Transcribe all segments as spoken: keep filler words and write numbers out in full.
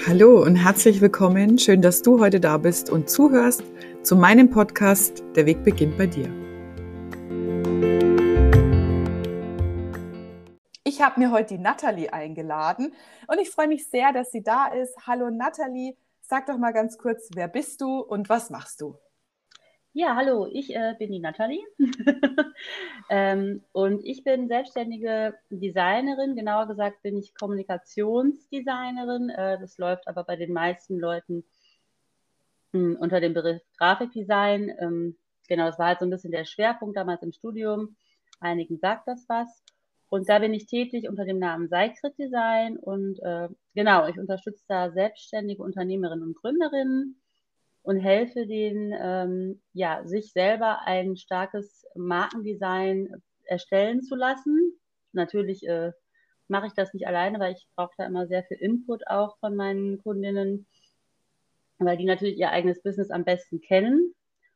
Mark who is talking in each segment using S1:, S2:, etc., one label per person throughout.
S1: Hallo und herzlich willkommen. Schön, dass du heute da bist und zuhörst zu meinem Podcast Der Weg beginnt bei dir. Ich habe mir heute die Nathalie eingeladen und ich freue mich sehr, dass sie da ist. Hallo Nathalie, sag doch mal ganz kurz, wer bist du und was machst du?
S2: Ja, hallo, ich äh, bin die Nathalie ähm, und ich bin selbstständige Designerin. Genauer gesagt bin ich Kommunikationsdesignerin. Äh, das läuft aber bei den meisten Leuten mh, unter dem Begriff Grafikdesign. Ähm, genau, das war halt so ein bisschen der Schwerpunkt damals im Studium. Einigen sagt das was. Und da bin ich tätig unter dem Namen Seikrit Design und äh, genau, ich unterstütze da selbstständige Unternehmerinnen und Gründerinnen und helfe denen, ähm, ja, sich selber ein starkes Markendesign erstellen zu lassen. Natürlich äh, mache ich das nicht alleine, weil ich brauche da immer sehr viel Input auch von meinen Kundinnen, weil die natürlich ihr eigenes Business am besten kennen.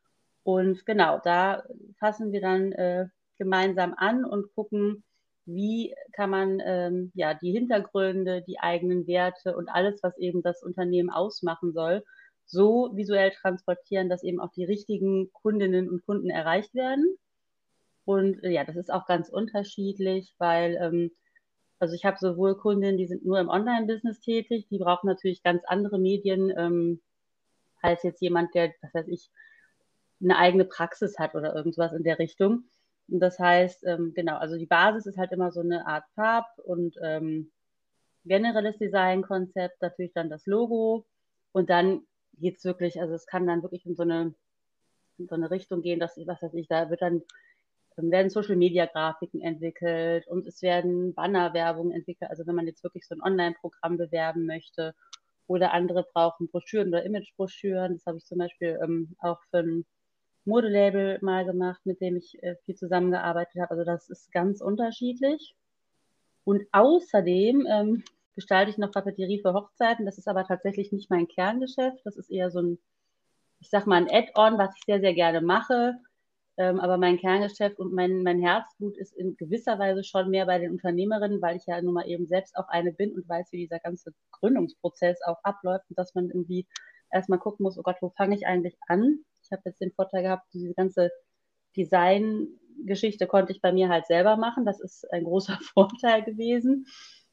S2: Und genau, da fassen wir dann äh, gemeinsam an und gucken, wie kann man ähm, ja die Hintergründe, die eigenen Werte und alles, was eben das Unternehmen ausmachen soll, so visuell transportieren, dass eben auch die richtigen Kundinnen und Kunden erreicht werden. Und äh, ja, das ist auch ganz unterschiedlich, weil ähm, also ich habe sowohl Kundinnen, die sind nur im Online-Business tätig, die brauchen natürlich ganz andere Medien ähm, als jetzt jemand, der, was weiß ich, eine eigene Praxis hat oder irgendwas in der Richtung. Und das heißt, ähm, genau, also die Basis ist halt immer so eine Art Farb- und ähm, generelles Designkonzept, natürlich dann das Logo und dann geht es wirklich, also es kann dann wirklich in so eine, in so eine Richtung gehen, dass, was weiß ich, da wird dann ähm, werden Social-Media-Grafiken entwickelt und es werden Bannerwerbungen entwickelt. Also wenn man jetzt wirklich so ein Online-Programm bewerben möchte oder andere brauchen Broschüren oder Image-Broschüren. Das habe ich zum Beispiel ähm, auch für ein Modelabel mal gemacht, mit dem ich äh, viel zusammengearbeitet habe. Also das ist ganz unterschiedlich. Und außerdem ähm, gestalte ich noch Papeterie für Hochzeiten. Das ist aber tatsächlich nicht mein Kerngeschäft. Das ist eher so ein, ich sag mal, ein Add-on, was ich sehr, sehr gerne mache. Ähm, aber mein Kerngeschäft und mein, mein Herzblut ist in gewisser Weise schon mehr bei den Unternehmerinnen, weil ich ja nun mal eben selbst auch eine bin und weiß, wie dieser ganze Gründungsprozess auch abläuft und dass man irgendwie erstmal gucken muss, oh Gott, wo fange ich eigentlich an? Ich habe jetzt den Vorteil gehabt, diese ganze Design-Geschichte konnte ich bei mir halt selber machen. Das ist ein großer Vorteil gewesen.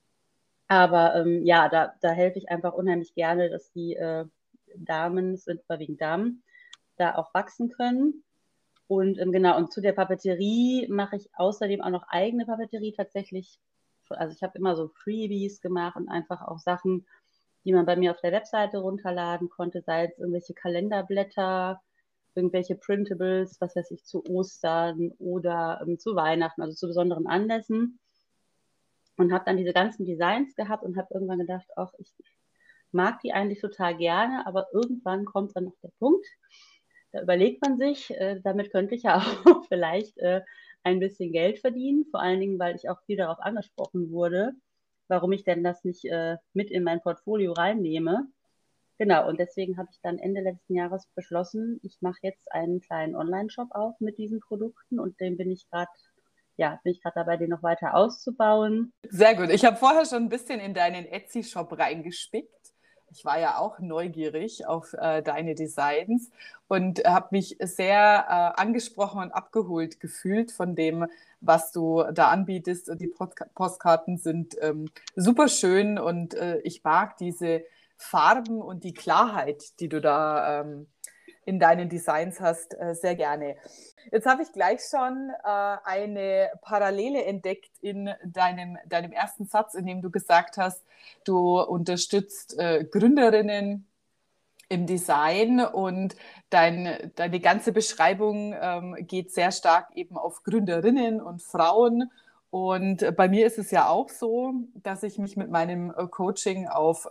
S2: Aber ähm, ja, da, da helfe ich einfach unheimlich gerne, dass die äh, Damen, es sind überwiegend Damen, da auch wachsen können. Und ähm, genau, und zu der Papeterie mache ich außerdem auch noch eigene Papeterie tatsächlich. Also ich habe immer so Freebies gemacht und einfach auch Sachen, die man bei mir auf der Webseite runterladen konnte, sei es irgendwelche Kalenderblätter, irgendwelche Printables, was weiß ich, zu Ostern oder ähm, zu Weihnachten, also zu besonderen Anlässen. Und habe dann diese ganzen Designs gehabt und habe irgendwann gedacht, auch ich mag die eigentlich total gerne, aber irgendwann kommt dann noch der Punkt, da überlegt man sich, äh, damit könnte ich ja auch vielleicht äh, ein bisschen Geld verdienen, vor allen Dingen, weil ich auch viel darauf angesprochen wurde, warum ich denn das nicht äh, mit in mein Portfolio reinnehme. Genau, und deswegen habe ich dann Ende letzten Jahres beschlossen, ich mache jetzt einen kleinen Online-Shop auf mit diesen Produkten und den bin ich gerade, ja, bin ich gerade dabei, den noch weiter auszubauen.
S1: Sehr gut. Ich habe vorher schon ein bisschen in deinen Etsy-Shop reingespickt. Ich war ja auch neugierig auf äh, deine Designs und habe mich sehr äh, angesprochen und abgeholt gefühlt von dem, was du da anbietest. Und die Podca- Postkarten sind ähm, super schön und äh, ich mag diese Farben und die Klarheit, die du da ähm, in deinen Designs hast, äh, sehr gerne. Jetzt habe ich gleich schon äh, eine Parallele entdeckt in deinem, deinem ersten Satz, in dem du gesagt hast, du unterstützt äh, Gründerinnen im Design und dein, deine ganze Beschreibung ähm, geht sehr stark eben auf Gründerinnen und Frauen. Und bei mir ist es ja auch so, dass ich mich mit meinem Coaching auf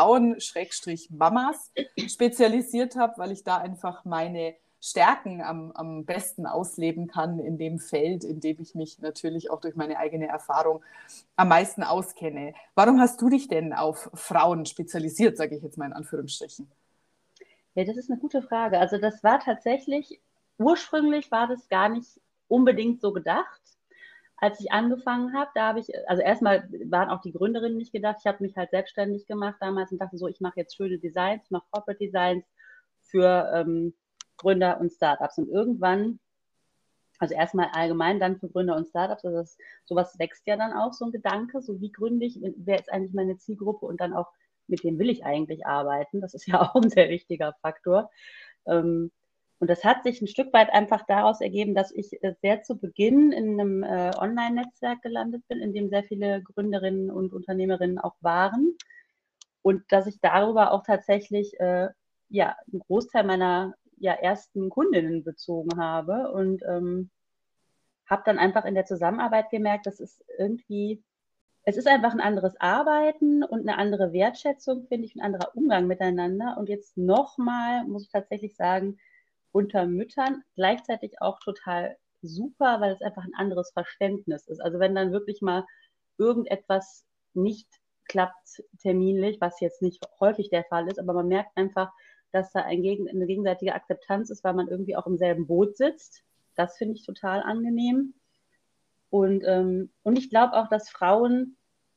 S1: Frauen-Mamas spezialisiert habe, weil ich da einfach meine Stärken am, am besten ausleben kann in dem Feld, in dem ich mich natürlich auch durch meine eigene Erfahrung am meisten auskenne. Warum hast du dich denn auf Frauen spezialisiert, sage ich jetzt mal in Anführungsstrichen?
S2: Ja, das ist eine gute Frage. Also das war tatsächlich, ursprünglich war das gar nicht unbedingt so gedacht. als ich angefangen habe, da habe ich, also erstmal waren auch die Gründerinnen nicht gedacht, ich habe mich halt selbstständig gemacht damals und dachte so, ich mache jetzt schöne Designs, ich mache Corporate Designs für ähm, Gründer und Startups. Und irgendwann, also erstmal allgemein, dann für Gründer und Startups, also das, sowas wächst ja dann auch, so ein Gedanke, so wie gründe ich, wer ist eigentlich meine Zielgruppe und dann auch, mit wem will ich eigentlich arbeiten? Das ist ja auch ein sehr wichtiger Faktor. Ähm, und das hat sich ein Stück weit einfach daraus ergeben, dass ich sehr zu Beginn in einem äh, Online-Netzwerk gelandet bin, in dem sehr viele Gründerinnen und Unternehmerinnen auch waren. Und dass ich darüber auch tatsächlich äh, ja, einen Großteil meiner ja, ersten Kundinnen bezogen habe. Und ähm, habe dann einfach in der Zusammenarbeit gemerkt, das ist irgendwie, es ist einfach ein anderes Arbeiten und eine andere Wertschätzung, finde ich, ein anderer Umgang miteinander. Und jetzt nochmal, muss ich tatsächlich sagen, unter Müttern gleichzeitig auch total super, weil es einfach ein anderes Verständnis ist. Also wenn dann wirklich mal irgendetwas nicht klappt terminlich, was jetzt nicht häufig der Fall ist, aber man merkt einfach, dass da ein, eine gegenseitige Akzeptanz ist, weil man irgendwie auch im selben Boot sitzt. Das finde ich total angenehm. Und, ähm, und ich glaube auch, dass Frauen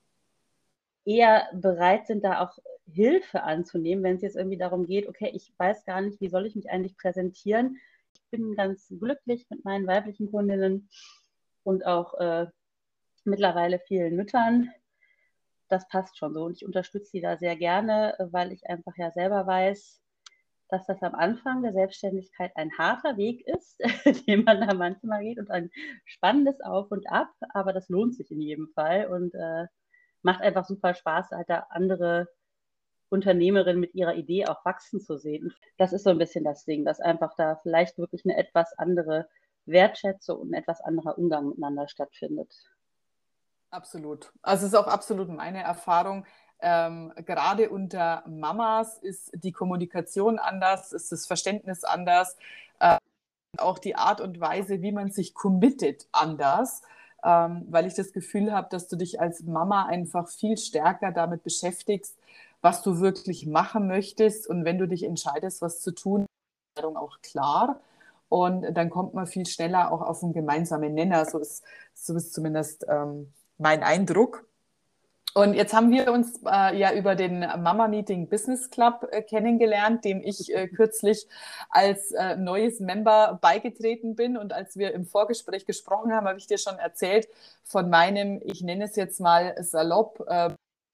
S2: eher bereit sind, da auch Hilfe anzunehmen, wenn es jetzt irgendwie darum geht, okay, ich weiß gar nicht, wie soll ich mich eigentlich präsentieren. Ich bin ganz glücklich mit meinen weiblichen Kundinnen und auch äh, mittlerweile vielen Müttern. Das passt schon so und ich unterstütze sie da sehr gerne, weil ich einfach ja selber weiß, dass das am Anfang der Selbstständigkeit ein harter Weg ist, den man da manchmal geht und ein spannendes Auf und Ab, aber das lohnt sich in jedem Fall und äh, macht einfach super Spaß, halt da andere Unternehmerinnen mit ihrer Idee auch wachsen zu sehen. Das ist so ein bisschen das Ding, dass einfach da vielleicht wirklich eine etwas andere Wertschätzung und ein etwas anderer Umgang miteinander stattfindet.
S1: Absolut. Also es ist auch absolut meine Erfahrung. Ähm, gerade unter Mamas ist die Kommunikation anders, ist das Verständnis anders, äh, auch die Art und Weise, wie man sich committet, anders, ähm, weil ich das Gefühl habe, dass du dich als Mama einfach viel stärker damit beschäftigst, was du wirklich machen möchtest. Und wenn du dich entscheidest, was zu tun, ist die Entscheidung auch klar. Und dann kommt man viel schneller auch auf einen gemeinsamen Nenner. So ist, so ist zumindest ähm, mein Eindruck. Und jetzt haben wir uns äh, ja über den Mama Meeting Business Club äh, kennengelernt, dem ich äh, kürzlich als äh, neues Member beigetreten bin. Und als wir im Vorgespräch gesprochen haben, habe ich dir schon erzählt von meinem, ich nenne es jetzt mal salopp, äh,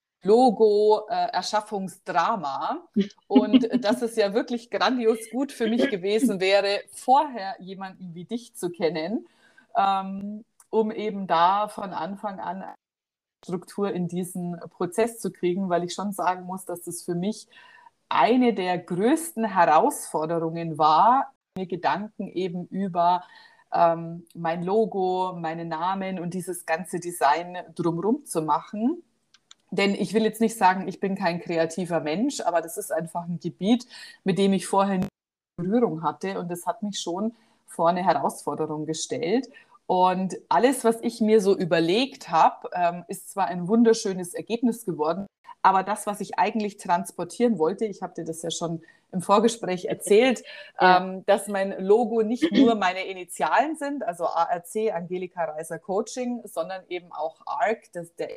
S1: Logo-Erschaffungsdrama. Äh, und dass es ja wirklich grandios gut für mich gewesen wäre, vorher jemanden wie dich zu kennen, ähm, um eben da von Anfang an Struktur in diesen Prozess zu kriegen, weil ich schon sagen muss, dass das für mich eine der größten Herausforderungen war, mir Gedanken eben über ähm, mein Logo, meinen Namen und dieses ganze Design drumherum zu machen. Denn ich will jetzt nicht sagen, ich bin kein kreativer Mensch, aber das ist einfach ein Gebiet, mit dem ich vorher nie Berührung hatte und das hat mich schon vor eine Herausforderung gestellt. Und alles, was ich mir so überlegt habe, ähm, ist zwar ein wunderschönes Ergebnis geworden, aber das, was ich eigentlich transportieren wollte, ich habe dir das ja schon im Vorgespräch erzählt,
S2: Ja.
S1: ähm, dass mein Logo nicht nur meine Initialen sind, also A R C, Angelika Reiser Coaching, sondern eben auch A R C, das der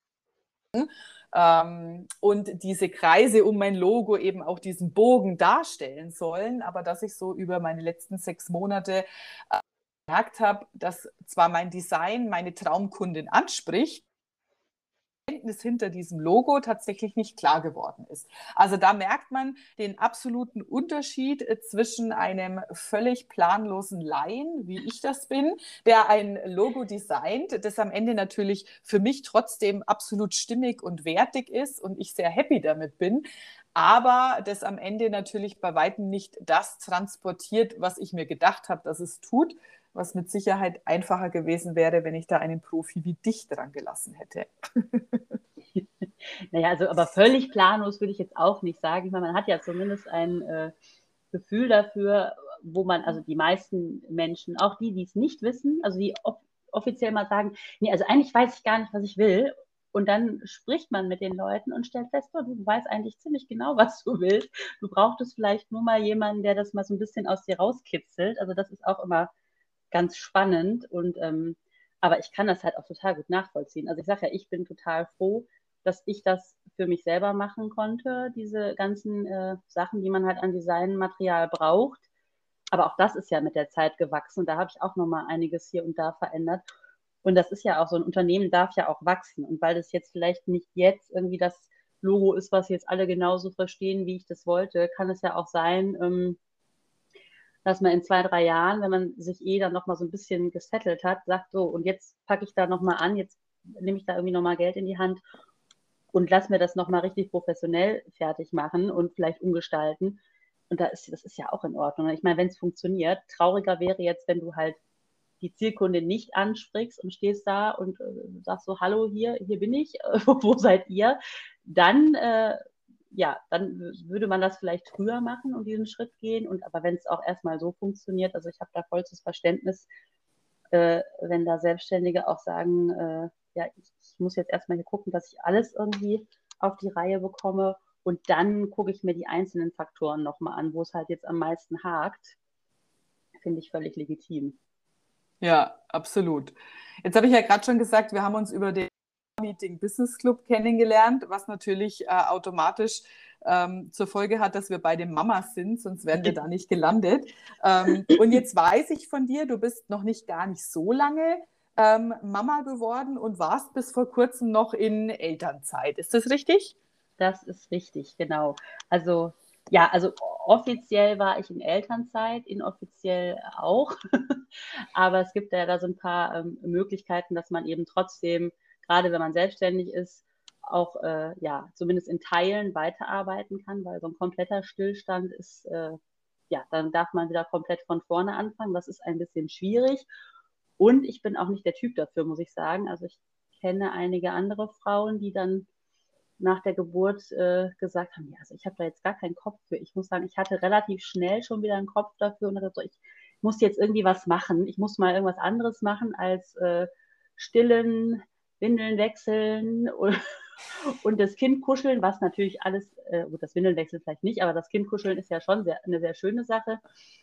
S1: ähm, und diese Kreise um mein Logo eben auch diesen Bogen darstellen sollen, aber dass ich so über meine letzten sechs Monate äh, gemerkt habe, dass zwar mein Design meine Traumkundin anspricht, Verständnis hinter diesem Logo tatsächlich nicht klar geworden ist. Also da merkt man den absoluten Unterschied zwischen einem völlig planlosen Laien, wie ich das bin, der ein Logo designt, das am Ende natürlich für mich trotzdem absolut stimmig und wertig ist und ich sehr happy damit bin, aber das am Ende natürlich bei weitem nicht das transportiert, was ich mir gedacht habe, dass es tut, was mit Sicherheit einfacher gewesen wäre, wenn ich da einen Profi wie dich dran gelassen hätte.
S2: Naja, also aber völlig planlos würde ich jetzt auch nicht sagen. Ich meine, man hat ja zumindest ein äh, Gefühl dafür, wo man, also die meisten Menschen, auch die, die es nicht wissen, also die off offiziell mal sagen, nee, also eigentlich weiß ich gar nicht, was ich will. Und dann spricht man mit den Leuten und stellt fest, oh, du weißt eigentlich ziemlich genau, was du willst. Du brauchtest vielleicht nur mal jemanden, der das mal so ein bisschen aus dir rauskitzelt. Also das ist auch immer ganz spannend. Und ähm, Aber ich kann das halt auch total gut nachvollziehen. Also ich sage ja, ich bin total froh, dass ich das für mich selber machen konnte, diese ganzen äh, Sachen, die man halt an Designmaterial braucht. Aber auch das ist ja mit der Zeit gewachsen. Da habe ich auch nochmal einiges hier und da verändert. Und das ist ja auch so, ein Unternehmen darf ja auch wachsen. Und weil das jetzt vielleicht nicht jetzt irgendwie das Logo ist, was jetzt alle genauso verstehen, wie ich das wollte, kann es ja auch sein, ähm, dass man in zwei, drei Jahren, wenn man sich eh dann nochmal so ein bisschen gesettelt hat, sagt so, und jetzt packe ich da nochmal an, jetzt nehme ich da irgendwie nochmal Geld in die Hand und lass mir das nochmal richtig professionell fertig machen und vielleicht umgestalten. Und da ist, das ist ja auch in Ordnung. Ich meine, wenn es funktioniert, trauriger wäre jetzt, wenn du halt die Zielkundin nicht ansprichst und stehst da und äh, sagst so, hallo, hier, hier bin ich, wo seid ihr? Dann, äh, ja, dann würde man das vielleicht früher machen und diesen Schritt gehen. Und aber wenn es auch erstmal so funktioniert, also ich habe da vollstes Verständnis, äh, wenn da Selbstständige auch sagen, äh, ja, ich, ich muss jetzt erstmal hier gucken, dass ich alles irgendwie auf die Reihe bekomme. Und dann gucke ich mir die einzelnen Faktoren nochmal an, wo es halt jetzt am meisten hakt. Finde ich völlig legitim.
S1: Ja, absolut. Jetzt habe ich ja gerade schon gesagt, wir haben uns über den Meeting Business Club kennengelernt, was natürlich äh, automatisch ähm, zur Folge hat, dass wir beide Mamas sind, sonst wären wir da nicht gelandet. Ähm, und jetzt weiß ich von dir, du bist noch nicht gar nicht so lange ähm, Mama geworden und warst bis vor kurzem noch in Elternzeit. Ist das richtig?
S2: Das ist richtig, genau. Also ja, also offiziell war ich in Elternzeit, inoffiziell auch. Aber es gibt ja da so ein paar ähm, Möglichkeiten, dass man eben trotzdem, gerade wenn man selbstständig ist, auch äh, ja, zumindest in Teilen weiterarbeiten kann, weil so ein kompletter Stillstand ist, äh, ja, dann darf man wieder komplett von vorne anfangen. Das ist ein bisschen schwierig. Und ich bin auch nicht der Typ dafür, muss ich sagen. Also ich kenne einige andere Frauen, die dann nach der Geburt äh, gesagt haben, ja, also ich habe da jetzt gar keinen Kopf für. Ich muss sagen, ich hatte relativ schnell schon wieder einen Kopf dafür und dachte so, ich muss jetzt irgendwie was machen. Ich muss mal irgendwas anderes machen als äh, stillen, Windeln wechseln und, und das Kind kuscheln, was natürlich alles, äh, gut, das Windeln wechseln vielleicht nicht, aber das Kind kuscheln ist ja schon sehr, eine sehr schöne Sache.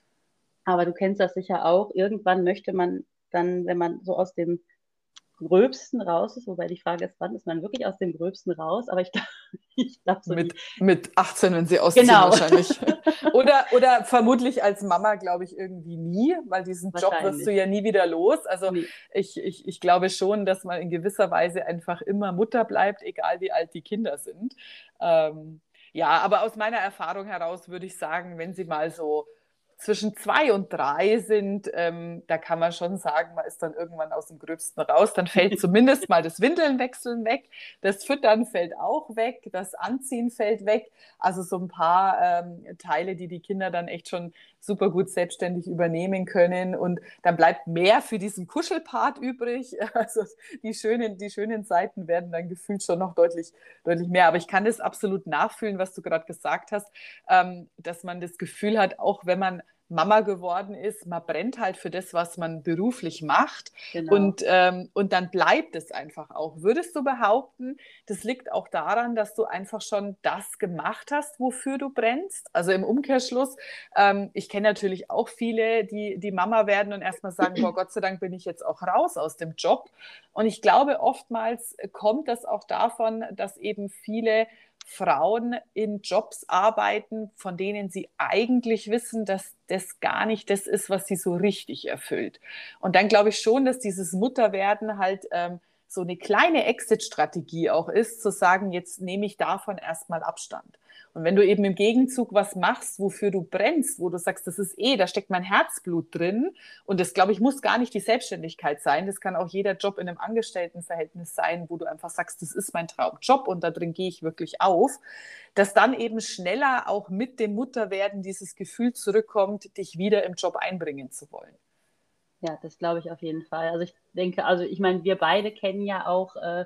S2: Aber du kennst das sicher auch. Irgendwann möchte man dann, wenn man so aus dem Gröbsten raus ist, wobei die Frage ist, wann ist man wirklich aus dem Gröbsten raus? Aber ich, ich glaube so
S1: Mit,
S2: die.
S1: mit achtzehn, wenn sie ausziehen,
S2: Genau.
S1: wahrscheinlich. Oder, oder vermutlich als Mama, glaube ich, irgendwie nie, weil diesen Job wirst du ja nie wieder los. Also nee. ich, ich, ich glaube schon, dass man in gewisser Weise einfach immer Mutter bleibt, egal wie alt die Kinder sind. Ähm, ja, aber aus meiner Erfahrung heraus würde ich sagen, wenn sie mal so zwischen zwei und drei sind, ähm, da kann man schon sagen, man ist dann irgendwann aus dem Gröbsten raus. Dann fällt zumindest mal das Windelnwechseln weg, das Füttern fällt auch weg, das Anziehen fällt weg. Also so ein paar ähm, Teile, die die Kinder dann echt schon super gut selbstständig übernehmen können. Und dann bleibt mehr für diesen Kuschelpart übrig. Also die schönen, die schönen Seiten werden dann gefühlt schon noch deutlich, deutlich mehr. Aber ich kann das absolut nachfühlen, was du gerade gesagt hast, ähm, dass man das Gefühl hat, auch wenn man Mama geworden ist, man brennt halt für das, was man beruflich macht. Genau. Und, ähm, und dann bleibt es einfach auch. Würdest du behaupten, das liegt auch daran, dass du einfach schon das gemacht hast, wofür du brennst? Also im Umkehrschluss, ähm, ich kenne natürlich auch viele, die, die Mama werden und erstmal sagen, boah, Gott sei Dank bin ich jetzt auch raus aus dem Job. Und ich glaube, oftmals kommt das auch davon, dass eben viele Frauen in Jobs arbeiten, von denen sie eigentlich wissen, dass das gar nicht das ist, was sie so richtig erfüllt. Und dann glaube ich schon, dass dieses Mutterwerden halt ähm, so eine kleine Exit-Strategie auch ist, zu sagen, jetzt nehme ich davon erstmal Abstand. Und wenn du eben im Gegenzug was machst, wofür du brennst, wo du sagst, das ist eh, da steckt mein Herzblut drin, und das, glaube ich, muss gar nicht die Selbstständigkeit sein, das kann auch jeder Job in einem Angestelltenverhältnis sein, wo du einfach sagst, das ist mein Traumjob und da drin gehe ich wirklich auf, dass dann eben schneller auch mit dem Mutterwerden dieses Gefühl zurückkommt, dich wieder im Job einbringen zu wollen.
S2: Ja, das glaube ich auf jeden Fall. Also ich denke, also ich meine, wir beide kennen ja auch, äh,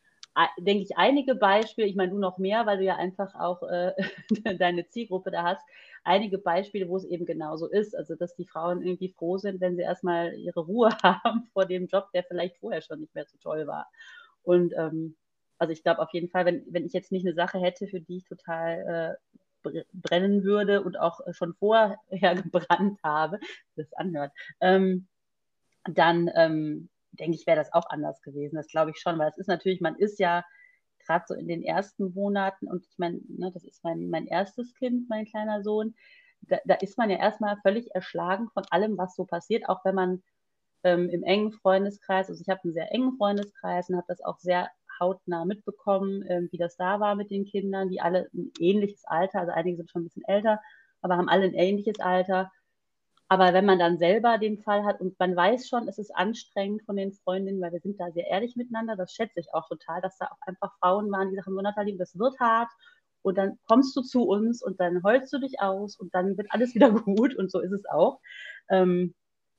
S2: denke ich, einige Beispiele, ich meine, du noch mehr, weil du ja einfach auch äh, deine Zielgruppe da hast, einige Beispiele, wo es eben genauso ist, also dass die Frauen irgendwie froh sind, wenn sie erstmal ihre Ruhe haben vor dem Job, der vielleicht vorher schon nicht mehr so toll war. Und ähm, also ich glaube auf jeden Fall, wenn, wenn ich jetzt nicht eine Sache hätte, für die ich total äh, brennen würde und auch schon vorher gebrannt habe, das anhört, ähm, dann ähm, denke ich, wäre das auch anders gewesen. Das glaube ich schon, weil es ist natürlich, man ist ja gerade so in den ersten Monaten, und ich meine, ne, das ist mein, mein erstes Kind, mein kleiner Sohn, da, da ist man ja erstmal völlig erschlagen von allem, was so passiert, auch wenn man ähm, im engen Freundeskreis, also ich habe einen sehr engen Freundeskreis und habe das auch sehr hautnah mitbekommen, ähm, wie das da war mit den Kindern, die alle ein ähnliches Alter, also einige sind schon ein bisschen älter, aber haben alle ein ähnliches Alter. Aber wenn man dann selber den Fall hat und man weiß schon, es ist anstrengend von den Freundinnen, weil wir sind da sehr ehrlich miteinander, das schätze ich auch total, dass da auch einfach Frauen waren, die sagen, so Nathalie, das wird hart und dann kommst du zu uns und dann heulst du dich aus und dann wird alles wieder gut und so ist es auch. Ähm,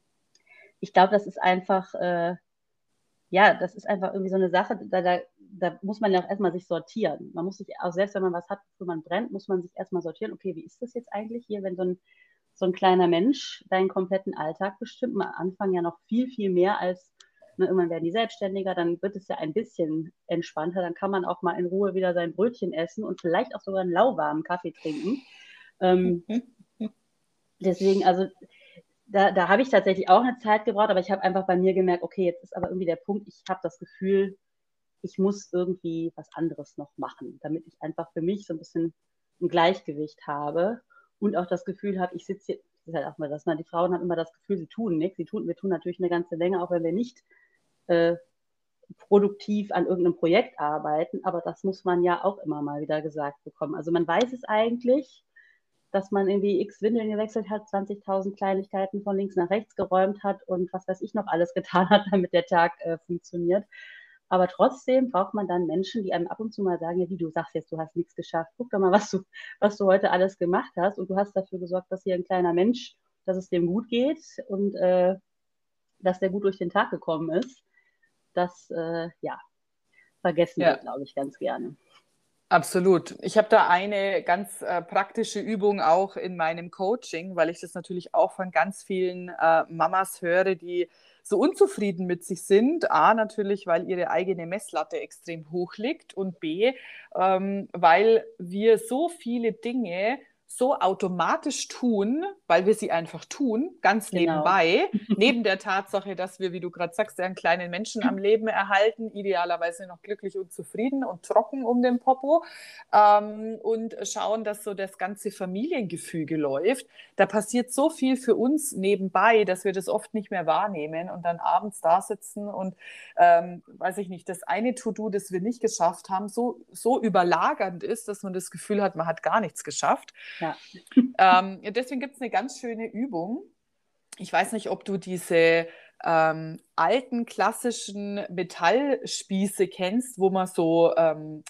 S2: ich glaube, das ist einfach, äh, ja, das ist einfach irgendwie so eine Sache, da, da, da muss man ja auch erstmal sich sortieren. Man muss sich, auch selbst wenn man was hat, wofür man brennt, muss man sich erstmal sortieren, okay, wie ist das jetzt eigentlich hier, wenn so ein so ein kleiner Mensch deinen kompletten Alltag bestimmt. Am Anfang ja noch viel, viel mehr als, ne, irgendwann werden die selbstständiger, dann wird es ja ein bisschen entspannter, dann kann man auch mal in Ruhe wieder sein Brötchen essen und vielleicht auch sogar einen lauwarmen Kaffee trinken. Ähm, deswegen, also da, da habe ich tatsächlich auch eine Zeit gebraucht, aber ich habe einfach bei mir gemerkt, okay, jetzt ist aber irgendwie der Punkt, ich habe das Gefühl, ich muss irgendwie was anderes noch machen, damit ich einfach für mich so ein bisschen ein Gleichgewicht habe und auch das Gefühl habe, ich sitze hier, das ist halt auch mal das, ne? Die Frauen haben immer das Gefühl, sie tun nichts, sie tun, wir tun natürlich eine ganze Menge, auch wenn wir nicht äh, produktiv an irgendeinem Projekt arbeiten, aber das muss man ja auch immer mal wieder gesagt bekommen. Also man weiß es eigentlich, dass man irgendwie x Windeln gewechselt hat, zwanzigtausend Kleinigkeiten von links nach rechts geräumt hat und was weiß ich noch alles getan hat, damit der Tag äh, funktioniert. Aber trotzdem braucht man dann Menschen, die einem ab und zu mal sagen, ja, wie du sagst jetzt, du hast nichts geschafft. Guck doch mal, was du, was du heute alles gemacht hast. Und du hast dafür gesorgt, dass hier ein kleiner Mensch, dass es dem gut geht und äh, dass der gut durch den Tag gekommen ist. Das, äh, ja, vergessen wir,
S1: Ja.
S2: glaube ich, ganz gerne.
S1: Absolut. Ich habe da eine ganz äh, praktische Übung auch in meinem Coaching, weil ich das natürlich auch von ganz vielen äh, Mamas höre, die so unzufrieden mit sich sind. A, natürlich, weil ihre eigene Messlatte extrem hoch liegt und B, ähm, weil wir so viele Dinge so automatisch tun, weil wir sie einfach tun, ganz
S2: Genau.
S1: nebenbei, neben der Tatsache, dass wir, wie du gerade sagst, einen kleinen Menschen am Leben erhalten, idealerweise noch glücklich und zufrieden und trocken um den Popo, ähm, und schauen, dass so das ganze Familiengefüge läuft. Da passiert so viel für uns nebenbei, dass wir das oft nicht mehr wahrnehmen und dann abends da sitzen und, ähm, weiß ich nicht, das eine To-Do, das wir nicht geschafft haben, so, so überlagernd ist, dass man das Gefühl hat, man hat gar nichts geschafft.
S2: Ja.
S1: Ähm, deswegen gibt es eine ganz schöne Übung. Ich weiß nicht, ob du diese ähm, alten klassischen Metallspieße kennst, wo man so ähm,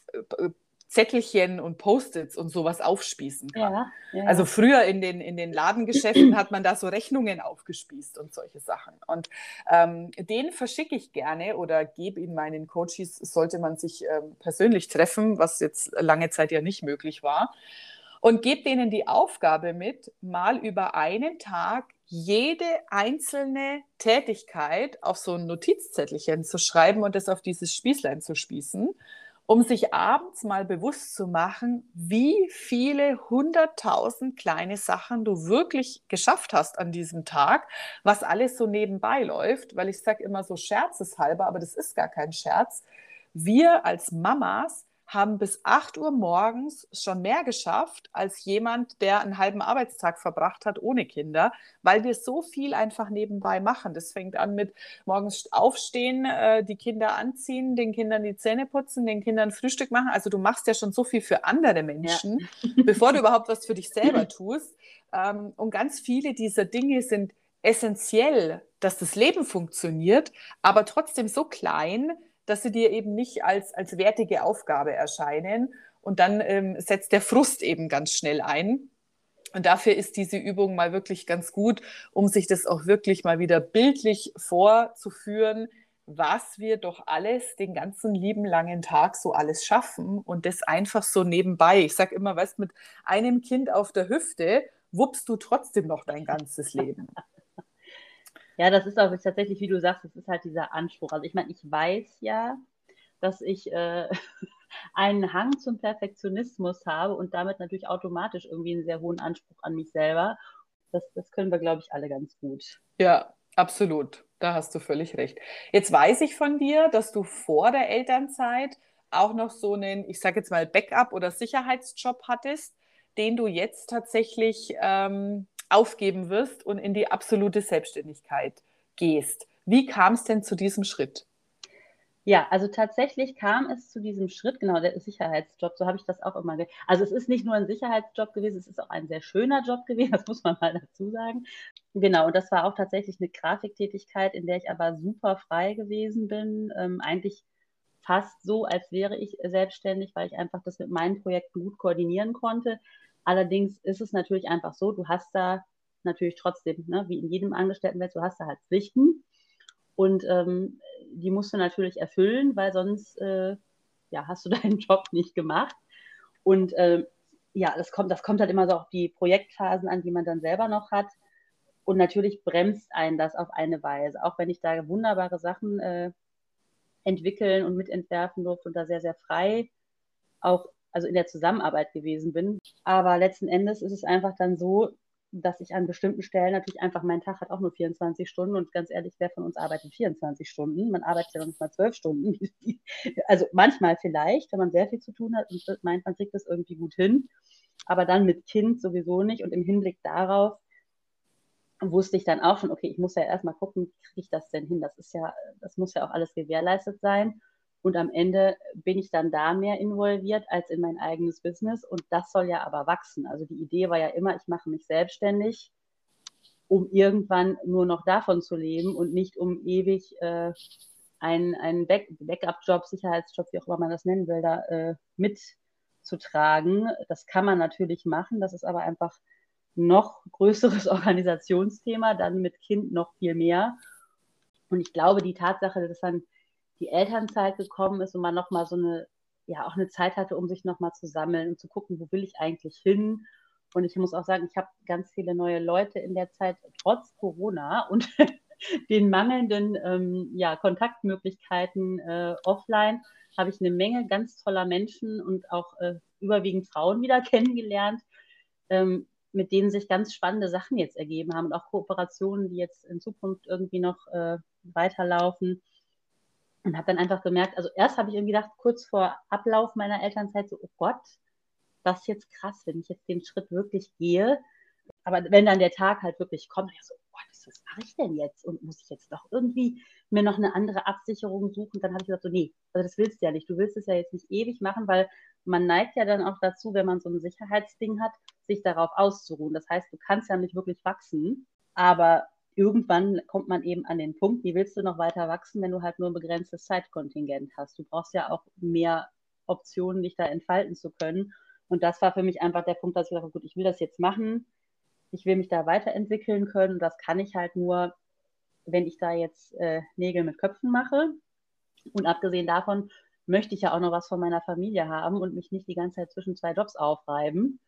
S1: Zettelchen und Post-its und sowas aufspießen kann.
S2: Ja, ja,
S1: Also
S2: ja.
S1: früher in den, in den Ladengeschäften hat man da so Rechnungen aufgespießt und solche Sachen. Und ähm, den verschicke ich gerne oder gebe ihn meinen Coaches, sollte man sich ähm, persönlich treffen, was jetzt lange Zeit ja nicht möglich war. Und gebe denen die Aufgabe mit, mal über einen Tag jede einzelne Tätigkeit auf so ein Notizzettelchen zu schreiben und das auf dieses Spießlein zu spießen, um sich abends mal bewusst zu machen, wie viele hunderttausend kleine Sachen du wirklich geschafft hast an diesem Tag, was alles so nebenbei läuft, weil ich sage immer so scherzeshalber, aber das ist gar kein Scherz. Wir als Mamas haben bis acht Uhr morgens schon mehr geschafft als jemand, der einen halben Arbeitstag verbracht hat ohne Kinder, weil wir so viel einfach nebenbei machen. Das fängt an mit morgens aufstehen, äh, die Kinder anziehen, den Kindern die Zähne putzen, den Kindern Frühstück machen. Also du machst ja schon so viel für andere Menschen,
S2: Ja.
S1: bevor du überhaupt was für dich selber tust. Ähm, und ganz viele dieser Dinge sind essentiell, dass das Leben funktioniert, aber trotzdem so klein, dass sie dir eben nicht als, als wertige Aufgabe erscheinen. Und dann ähm, setzt der Frust eben ganz schnell ein. Und dafür ist diese Übung mal wirklich ganz gut, um sich das auch wirklich mal wieder bildlich vorzuführen, was wir doch alles den ganzen lieben langen Tag so alles schaffen und das einfach so nebenbei. Ich sage immer, weißt, mit einem Kind auf der Hüfte wuppst du trotzdem noch dein ganzes Leben.
S2: Ja, das ist auch tatsächlich, wie du sagst, das ist halt dieser Anspruch. Also ich meine, ich weiß ja, dass ich äh, einen Hang zum Perfektionismus habe und damit natürlich automatisch irgendwie einen sehr hohen Anspruch an mich selber. Das, das können wir, glaube ich, alle ganz gut.
S1: Ja, absolut. Da hast du völlig recht. Jetzt weiß ich von dir, dass du vor der Elternzeit auch noch so einen, ich sage jetzt mal, Backup- oder Sicherheitsjob hattest, den du jetzt tatsächlich ähm, aufgeben wirst und in die absolute Selbstständigkeit gehst. Wie kam es denn zu diesem Schritt?
S2: Ja, also tatsächlich kam es zu diesem Schritt, genau, der Sicherheitsjob, so habe ich das auch immer ge also, es ist nicht nur ein Sicherheitsjob gewesen, es ist auch ein sehr schöner Job gewesen, das muss man mal dazu sagen. Genau, und das war auch tatsächlich eine Grafiktätigkeit, in der ich aber super frei gewesen bin, ähm, eigentlich fast so, als wäre ich selbstständig, weil ich einfach das mit meinen Projekten gut koordinieren konnte. Allerdings ist es natürlich einfach so, du hast da natürlich trotzdem, ne, wie in jedem Angestelltenwelt, du hast da halt Pflichten und ähm, die musst du natürlich erfüllen, weil sonst äh, ja, hast du deinen Job nicht gemacht. Und ähm, ja, das kommt, das kommt halt immer so auf die Projektphasen an, die man dann selber noch hat. Und natürlich bremst einen das auf eine Weise, auch wenn ich da wunderbare Sachen äh, entwickeln und mitentwerfen durfte und da sehr, sehr frei auch also in der Zusammenarbeit gewesen bin. Aber letzten Endes ist es einfach dann so, dass ich an bestimmten Stellen natürlich einfach, mein Tag hat auch nur vierundzwanzig Stunden und ganz ehrlich, wer von uns arbeitet vierundzwanzig Stunden? Man arbeitet ja noch nicht mal zwölf Stunden. Also manchmal vielleicht, wenn man sehr viel zu tun hat und meint, man kriegt das irgendwie gut hin, aber dann mit Kind sowieso nicht und im Hinblick darauf wusste ich dann auch schon, okay, ich muss ja erstmal gucken, wie kriege ich das denn hin? Das ist ja, das muss ja auch alles gewährleistet sein. Und am Ende bin ich dann da mehr involviert als in mein eigenes Business. Und das soll ja aber wachsen. Also die Idee war ja immer, ich mache mich selbstständig, um irgendwann nur noch davon zu leben und nicht um ewig äh, einen, einen Back Backup-Job, Sicherheitsjob, wie auch immer man das nennen will, da äh, mitzutragen. Das kann man natürlich machen. Das ist aber einfach noch größeres Organisationsthema, dann mit Kind noch viel mehr. Und ich glaube, die Tatsache, dass dann die Elternzeit gekommen ist und man nochmal so eine, ja, auch eine Zeit hatte, um sich nochmal zu sammeln und zu gucken, wo will ich eigentlich hin. Und ich muss auch sagen, ich habe ganz viele neue Leute in der Zeit, trotz Corona und den mangelnden ähm, ja, Kontaktmöglichkeiten äh, offline, habe ich eine Menge ganz toller Menschen und auch äh, überwiegend Frauen wieder kennengelernt, ähm, mit denen sich ganz spannende Sachen jetzt ergeben haben und auch Kooperationen, die jetzt in Zukunft irgendwie noch äh, weiterlaufen. Und habe dann einfach gemerkt, also erst habe ich irgendwie gedacht, kurz vor Ablauf meiner Elternzeit, so, oh Gott, das ist jetzt krass, wenn ich jetzt den Schritt wirklich gehe. Aber wenn dann der Tag halt wirklich kommt, ich so, oh Gott, was mache ich denn jetzt? Und muss ich jetzt doch irgendwie mir noch eine andere Absicherung suchen? Dann habe ich gesagt, so, nee, also das willst du ja nicht. Du willst es ja jetzt nicht ewig machen, weil man neigt ja dann auch dazu, wenn man so ein Sicherheitsding hat, sich darauf auszuruhen. Das heißt, du kannst ja nicht wirklich wachsen, aber irgendwann kommt man eben an den Punkt, wie willst du noch weiter wachsen, wenn du halt nur ein begrenztes Zeitkontingent hast. Du brauchst ja auch mehr Optionen, dich da entfalten zu können. Und das war für mich einfach der Punkt, dass ich dachte, gut, ich will das jetzt machen. Ich will mich da weiterentwickeln können. Und das kann ich halt nur, wenn ich da jetzt äh, Nägel mit Köpfen mache. Und abgesehen davon möchte ich ja auch noch was von meiner Familie haben und mich nicht die ganze Zeit zwischen zwei Jobs aufreiben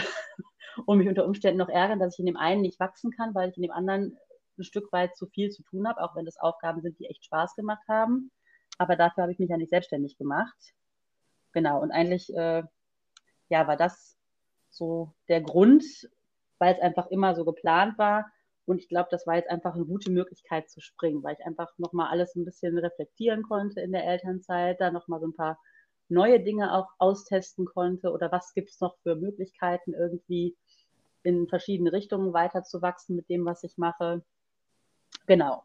S2: und mich unter Umständen noch ärgern, dass ich in dem einen nicht wachsen kann, weil ich in dem anderen ein Stück weit zu viel zu tun habe, auch wenn das Aufgaben sind, die echt Spaß gemacht haben. Aber dafür habe ich mich ja nicht selbstständig gemacht. Genau, und eigentlich äh, ja, war das so der Grund, weil es einfach immer so geplant war. Und ich glaube, das war jetzt einfach eine gute Möglichkeit zu springen, weil ich einfach nochmal alles ein bisschen reflektieren konnte in der Elternzeit, da nochmal so ein paar neue Dinge auch austesten konnte oder was gibt es noch für Möglichkeiten, irgendwie in verschiedene Richtungen weiterzuwachsen mit dem, was ich mache. Genau.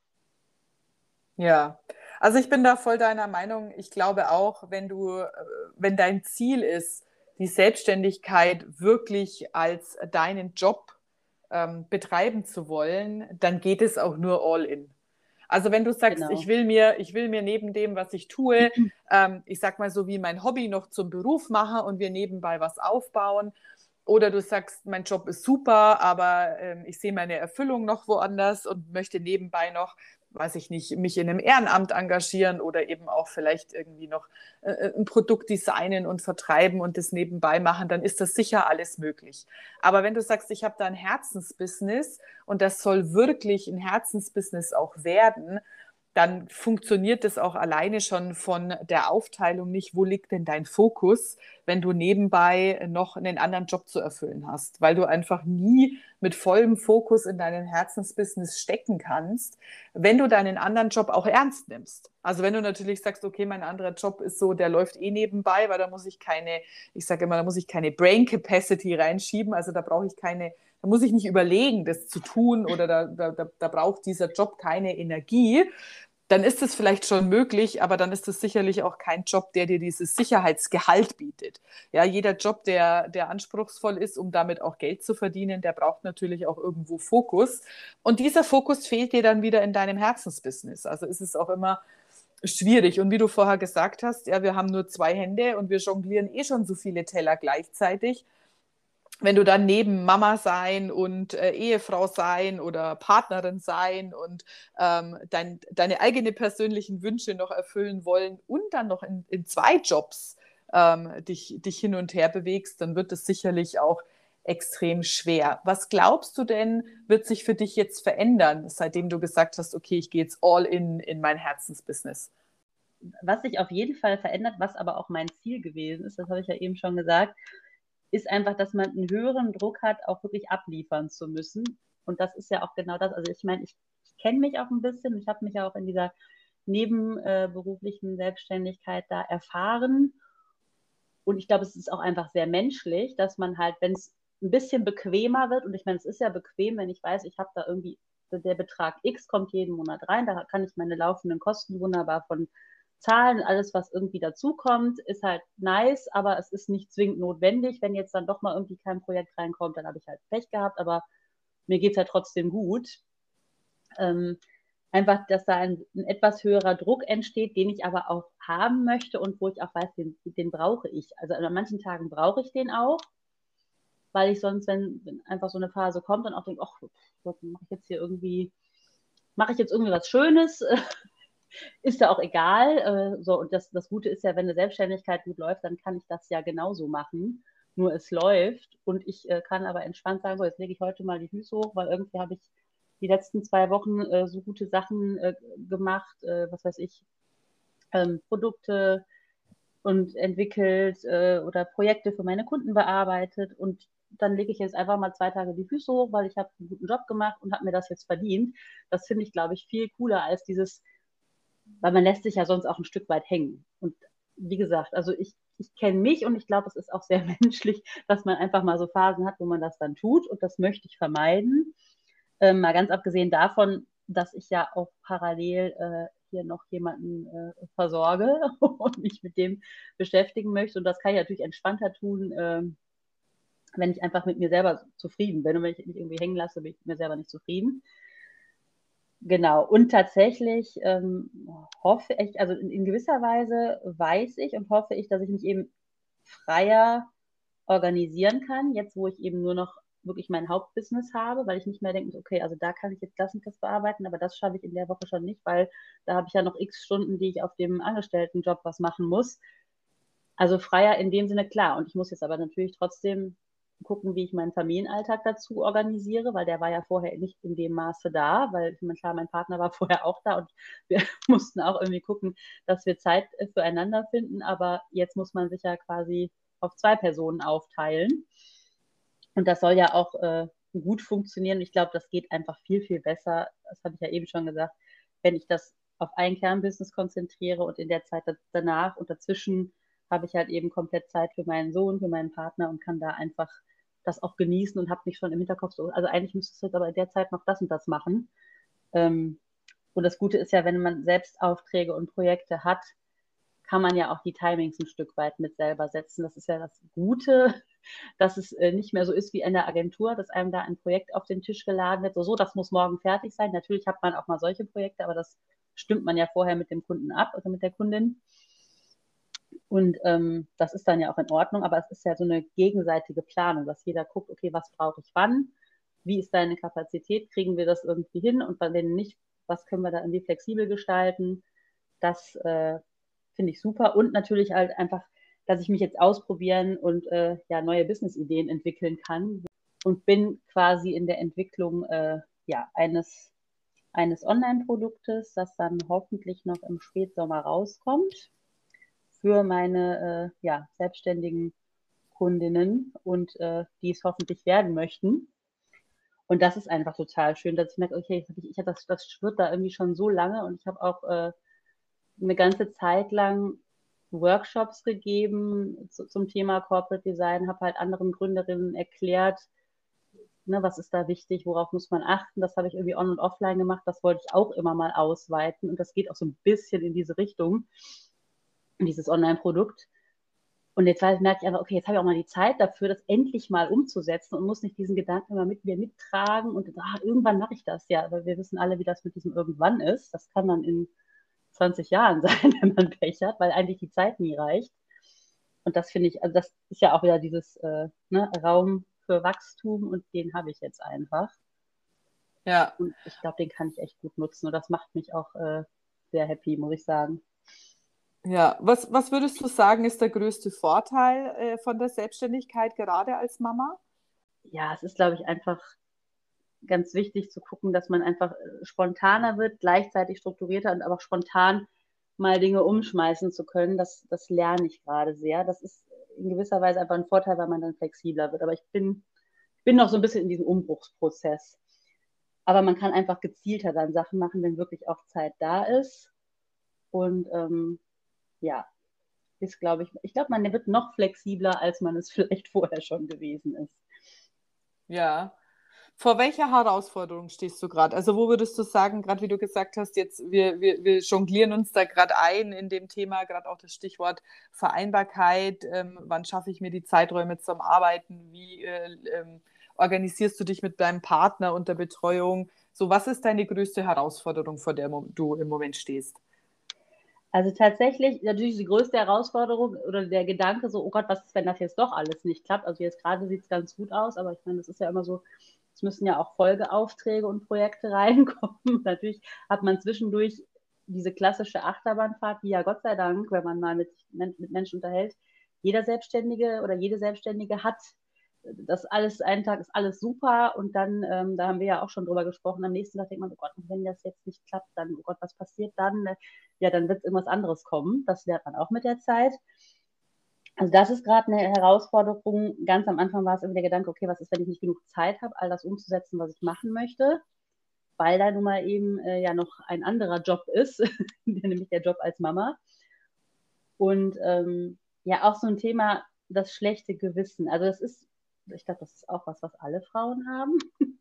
S1: Ja, also ich bin da voll deiner Meinung. Ich glaube auch, wenn du, äh, wenn dein Ziel ist, die Selbstständigkeit wirklich als deinen Job ähm, betreiben zu wollen, dann geht es auch nur all in. Also wenn du sagst, ich
S2: Genau.
S1: will mir, ich will mir neben dem, was ich tue, ähm, ich sag mal so wie mein Hobby noch zum Beruf machen und wir nebenbei was aufbauen. Oder du sagst, mein Job ist super, aber ähm, ich sehe meine Erfüllung noch woanders und möchte nebenbei noch, weiß ich nicht, mich in einem Ehrenamt engagieren oder eben auch vielleicht irgendwie noch äh, ein Produkt designen und vertreiben und das nebenbei machen, dann ist das sicher alles möglich. Aber wenn du sagst, ich habe da ein Herzensbusiness und das soll wirklich ein Herzensbusiness auch werden, dann funktioniert das auch alleine schon von der Aufteilung nicht, wo liegt denn dein Fokus, wenn du nebenbei noch einen anderen Job zu erfüllen hast, weil du einfach nie mit vollem Fokus in deinen Herzensbusiness stecken kannst, wenn du deinen anderen Job auch ernst nimmst. Also wenn du natürlich sagst, okay, mein anderer Job ist so, der läuft eh nebenbei, weil da muss ich keine, ich sage immer, da muss ich keine Brain Capacity reinschieben, also da brauche ich keine, da muss ich nicht überlegen, das zu tun oder da, da, da, da braucht dieser Job keine Energie, dann ist es vielleicht schon möglich, aber dann ist es sicherlich auch kein Job, der dir dieses Sicherheitsgehalt bietet. Ja, jeder Job, der, der anspruchsvoll ist, um damit auch Geld zu verdienen, der braucht natürlich auch irgendwo Fokus. Und dieser Fokus fehlt dir dann wieder in deinem Herzensbusiness. Also ist es auch immer schwierig. Und wie du vorher gesagt hast, ja, wir haben nur zwei Hände und wir jonglieren eh schon so viele Teller gleichzeitig. Wenn du dann neben Mama sein und äh, Ehefrau sein oder Partnerin sein und ähm, dein, deine eigenen persönlichen Wünsche noch erfüllen wollen und dann noch in, in zwei Jobs ähm, dich, dich hin und her bewegst, dann wird es sicherlich auch extrem schwer. Was glaubst du denn, wird sich für dich jetzt verändern, seitdem du gesagt hast, okay, ich gehe jetzt all in in mein Herzensbusiness?
S2: Was sich auf jeden Fall verändert, was aber auch mein Ziel gewesen ist, das habe ich ja eben schon gesagt, ist einfach, dass man einen höheren Druck hat, auch wirklich abliefern zu müssen. Und das ist ja auch genau das. Also ich meine, ich, ich kenne mich auch ein bisschen. Ich habe mich ja auch in dieser nebenberuflichen Selbstständigkeit da erfahren. Und ich glaube, es ist auch einfach sehr menschlich, dass man halt, wenn es ein bisschen bequemer wird, und ich meine, es ist ja bequem, wenn ich weiß, ich habe da irgendwie, der Betrag X kommt jeden Monat rein, da kann ich meine laufenden Kosten wunderbar von Zahlen, alles, was irgendwie dazukommt, ist halt nice, aber es ist nicht zwingend notwendig. Wenn jetzt dann doch mal irgendwie kein Projekt reinkommt, dann habe ich halt Pech gehabt, aber mir geht es halt trotzdem gut. Ähm, einfach, dass da ein, ein etwas höherer Druck entsteht, den ich aber auch haben möchte und wo ich auch weiß, den, den brauche ich. Also an manchen Tagen brauche ich den auch, weil ich sonst, wenn, wenn einfach so eine Phase kommt, dann auch denke, ach, mache ich jetzt hier irgendwie, mache ich jetzt irgendwie was Schönes, ist ja auch egal. Äh, so, und das, das Gute ist ja, wenn eine Selbstständigkeit gut läuft, dann kann ich das ja genauso machen. Nur es läuft und ich äh, kann aber entspannt sagen, so, jetzt lege ich heute mal die Füße hoch, weil irgendwie habe ich die letzten zwei Wochen äh, so gute Sachen äh, gemacht, äh, was weiß ich, ähm, Produkte und entwickelt äh, oder Projekte für meine Kunden bearbeitet und dann lege ich jetzt einfach mal zwei Tage die Füße hoch, weil ich habe einen guten Job gemacht und habe mir das jetzt verdient. Das finde ich, glaube ich, viel cooler als dieses, weil man lässt sich ja sonst auch ein Stück weit hängen. Und wie gesagt, also ich, ich kenne mich und ich glaube, es ist auch sehr menschlich, dass man einfach mal so Phasen hat, wo man das dann tut und das möchte ich vermeiden. Ähm, mal ganz abgesehen davon, dass ich ja auch parallel äh, hier noch jemanden äh, versorge und mich mit dem beschäftigen möchte. Und das kann ich natürlich entspannter tun, äh, wenn ich einfach mit mir selber zufrieden bin. Und wenn ich mich irgendwie hängen lasse, bin ich mit mir selber nicht zufrieden. Genau, und tatsächlich ähm, hoffe ich, also in, in gewisser Weise weiß ich und hoffe ich, dass ich mich eben freier organisieren kann, jetzt wo ich eben nur noch wirklich mein Hauptbusiness habe, weil ich nicht mehr denke, okay, also da kann ich jetzt das und das bearbeiten, aber das schaffe ich in der Woche schon nicht, weil da habe ich ja noch x Stunden, die ich auf dem Angestelltenjob was machen muss. Also freier in dem Sinne, klar. Und ich muss jetzt aber natürlich trotzdem gucken, wie ich meinen Familienalltag dazu organisiere, weil der war ja vorher nicht in dem Maße da, weil ich meine, klar, mein Partner war vorher auch da und wir mussten auch irgendwie gucken, dass wir Zeit füreinander finden, aber jetzt muss man sich ja quasi auf zwei Personen aufteilen. Und das soll ja auch äh, gut funktionieren. Ich glaube, das geht einfach viel, viel besser. Das habe ich ja eben schon gesagt, wenn ich das auf ein Kernbusiness konzentriere und in der Zeit danach und dazwischen habe ich halt eben komplett Zeit für meinen Sohn, für meinen Partner und kann da einfach das auch genießen und habe nicht schon im Hinterkopf so, also eigentlich müsstest du jetzt aber in der Zeit noch das und das machen. Ähm, und das Gute ist ja, wenn man selbst Aufträge und Projekte hat, kann man ja auch die Timings ein Stück weit mit selber setzen. Das ist ja das Gute, dass es äh, nicht mehr so ist wie in der Agentur, dass einem da ein Projekt auf den Tisch geladen wird, so, so, das muss morgen fertig sein. Natürlich hat man auch mal solche Projekte, aber das stimmt man ja vorher mit dem Kunden ab oder mit der Kundin. Und ähm, das ist dann ja auch in Ordnung, aber es ist ja so eine gegenseitige Planung, dass jeder guckt, okay, was brauche ich wann, wie ist deine Kapazität, kriegen wir das irgendwie hin und wenn nicht, was können wir da irgendwie flexibel gestalten. Das äh, finde ich super und natürlich halt einfach, dass ich mich jetzt ausprobieren und äh, ja, neue Business-Ideen entwickeln kann und bin quasi in der Entwicklung äh, ja, eines, eines Online-Produktes, das dann hoffentlich noch im Spätsommer rauskommt für meine äh, ja, selbstständigen Kundinnen und äh, die es hoffentlich werden möchten. Und das ist einfach total schön, dass ich merke, okay, ich, ich habe das, das schwirrt da irgendwie schon so lange und ich habe auch äh, eine ganze Zeit lang Workshops gegeben zu, zum Thema Corporate Design, habe halt anderen Gründerinnen erklärt, ne, was ist da wichtig, worauf muss man achten. Das habe ich irgendwie on- und offline gemacht, das wollte ich auch immer mal ausweiten und das geht auch so ein bisschen in diese Richtung, in dieses Online-Produkt. Und jetzt merke ich einfach, okay, jetzt habe ich auch mal die Zeit dafür, das endlich mal umzusetzen und muss nicht diesen Gedanken immer mit mir mittragen und ah, irgendwann mache ich das ja. Aber wir wissen alle, wie das mit diesem irgendwann ist. Das kann dann in zwanzig Jahren sein, wenn man Pech hat, weil eigentlich die Zeit nie reicht. Und das finde ich, also das ist ja auch wieder dieses äh, ne, Raum für Wachstum und den habe ich jetzt einfach.
S1: Ja.
S2: Und ich glaube, den kann ich echt gut nutzen und das macht mich auch äh, sehr happy, muss ich sagen.
S1: Ja, was, was würdest du sagen, ist der größte Vorteil äh, von der Selbstständigkeit, gerade als Mama?
S2: Ja, es ist, glaube ich, einfach ganz wichtig zu gucken, dass man einfach spontaner wird, gleichzeitig strukturierter und aber auch spontan mal Dinge umschmeißen zu können. Das, das lerne ich gerade sehr. Das ist in gewisser Weise einfach ein Vorteil, weil man dann flexibler wird. Aber ich bin, bin noch so ein bisschen in diesem Umbruchsprozess. Aber man kann einfach gezielter dann Sachen machen, wenn wirklich auch Zeit da ist. Und ähm, ja, ist, glaube ich, ich glaube, man wird noch flexibler, als man es vielleicht vorher schon gewesen ist.
S1: Ja. Vor welcher Herausforderung stehst du gerade? Also wo würdest du sagen, gerade wie du gesagt hast, jetzt wir, wir, wir jonglieren uns da gerade ein in dem Thema, gerade auch das Stichwort Vereinbarkeit, ähm, wann schaffe ich mir die Zeiträume zum Arbeiten, wie äh, ähm, organisierst du dich mit deinem Partner unter Betreuung? So, was ist deine größte Herausforderung, vor der du im Moment stehst?
S2: Also tatsächlich, natürlich die größte Herausforderung oder der Gedanke so, oh Gott, was ist, wenn das jetzt doch alles nicht klappt? Also jetzt gerade sieht es ganz gut aus, aber ich meine, das ist ja immer so, es müssen ja auch Folgeaufträge und Projekte reinkommen. Natürlich hat man zwischendurch diese klassische Achterbahnfahrt, die ja Gott sei Dank, wenn man mal mit, mit Menschen unterhält, jeder Selbstständige oder jede Selbstständige hat. Das alles, einen Tag ist alles super und dann, ähm, da haben wir ja auch schon drüber gesprochen, am nächsten Tag denkt man, oh Gott, wenn das jetzt nicht klappt, dann, oh Gott, was passiert dann? Ja, dann wird irgendwas anderes kommen. Das lernt man auch mit der Zeit. Also das ist gerade eine Herausforderung. Ganz am Anfang war es irgendwie der Gedanke, okay, was ist, wenn ich nicht genug Zeit habe, all das umzusetzen, was ich machen möchte, weil da nun mal eben äh, ja noch ein anderer Job ist, nämlich der Job als Mama. Und ähm, ja, auch so ein Thema, das schlechte Gewissen. Also das ist, ich glaube, das ist auch was, was alle Frauen haben.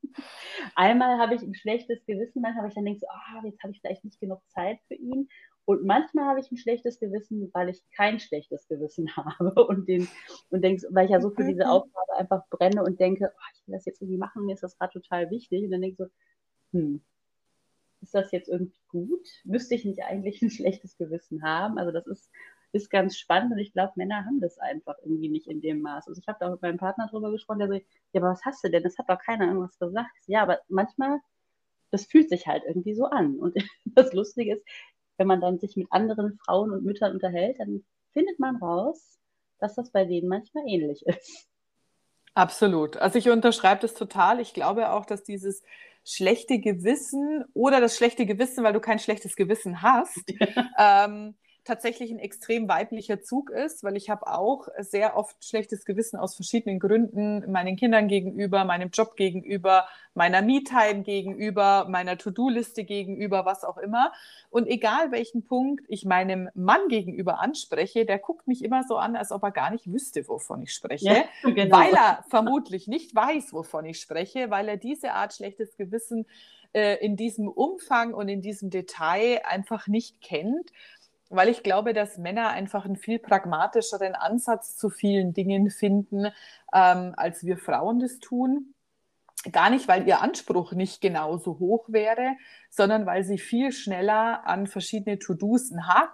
S2: Einmal habe ich ein schlechtes Gewissen, dann habe ich dann denke so, ah, jetzt habe ich vielleicht nicht genug Zeit für ihn. Und manchmal habe ich ein schlechtes Gewissen, weil ich kein schlechtes Gewissen habe und den und denke, weil ich ja so für diese Aufgabe einfach brenne und denke, oh, ich will das jetzt irgendwie machen, mir ist das gerade total wichtig. Und dann denke ich so, hm, ist das jetzt irgendwie gut? Müsste ich nicht eigentlich ein schlechtes Gewissen haben? Also das ist, ist ganz spannend und ich glaube, Männer haben das einfach irgendwie nicht in dem Maß. Also ich habe da mit meinem Partner drüber gesprochen, der so, ja, aber was hast du denn? Das hat doch keiner irgendwas gesagt. Ja, aber manchmal, das fühlt sich halt irgendwie so an. Und das Lustige ist, wenn man dann sich mit anderen Frauen und Müttern unterhält, dann findet man raus, dass das bei denen manchmal ähnlich ist.
S1: Absolut. Also ich unterschreibe das total. Ich glaube auch, dass dieses schlechte Gewissen oder das schlechte Gewissen, weil du kein schlechtes Gewissen hast, ähm, tatsächlich ein extrem weiblicher Zug ist, weil ich habe auch sehr oft schlechtes Gewissen aus verschiedenen Gründen, meinen Kindern gegenüber, meinem Job gegenüber, meiner Me-Time gegenüber, meiner To-Do-Liste gegenüber, was auch immer. Und egal welchen Punkt ich meinem Mann gegenüber anspreche, der guckt mich immer so an, als ob er gar nicht wüsste, wovon ich spreche,
S2: Ja, genau.
S1: weil er vermutlich nicht weiß, wovon ich spreche, weil er diese Art schlechtes Gewissen äh, in diesem Umfang und in diesem Detail einfach nicht kennt. Weil ich glaube, dass Männer einfach einen viel pragmatischeren Ansatz zu vielen Dingen finden, ähm, als wir Frauen das tun. Gar nicht, weil ihr Anspruch nicht genauso hoch wäre, sondern weil sie viel schneller an verschiedene To-Dos einen Haken,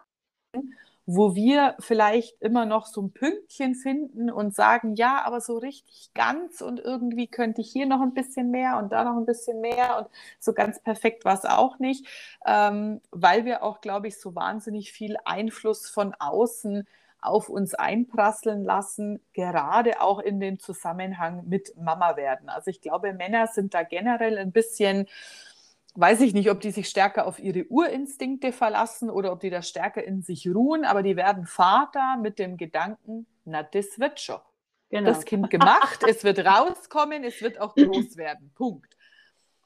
S1: wo wir vielleicht immer noch so ein Pünktchen finden und sagen, ja, aber so richtig ganz und irgendwie könnte ich hier noch ein bisschen mehr und da noch ein bisschen mehr und so ganz perfekt war es auch nicht, ähm, weil wir auch, glaube ich, so wahnsinnig viel Einfluss von außen auf uns einprasseln lassen, gerade auch in dem Zusammenhang mit Mama werden. Also ich glaube, Männer sind da generell ein bisschen, weiß ich nicht, ob die sich stärker auf ihre Urinstinkte verlassen oder ob die da stärker in sich ruhen, aber die werden Vater mit dem Gedanken, na, das wird schon.
S2: Genau.
S1: Das Kind gemacht, es wird rauskommen, es wird auch groß werden. Punkt.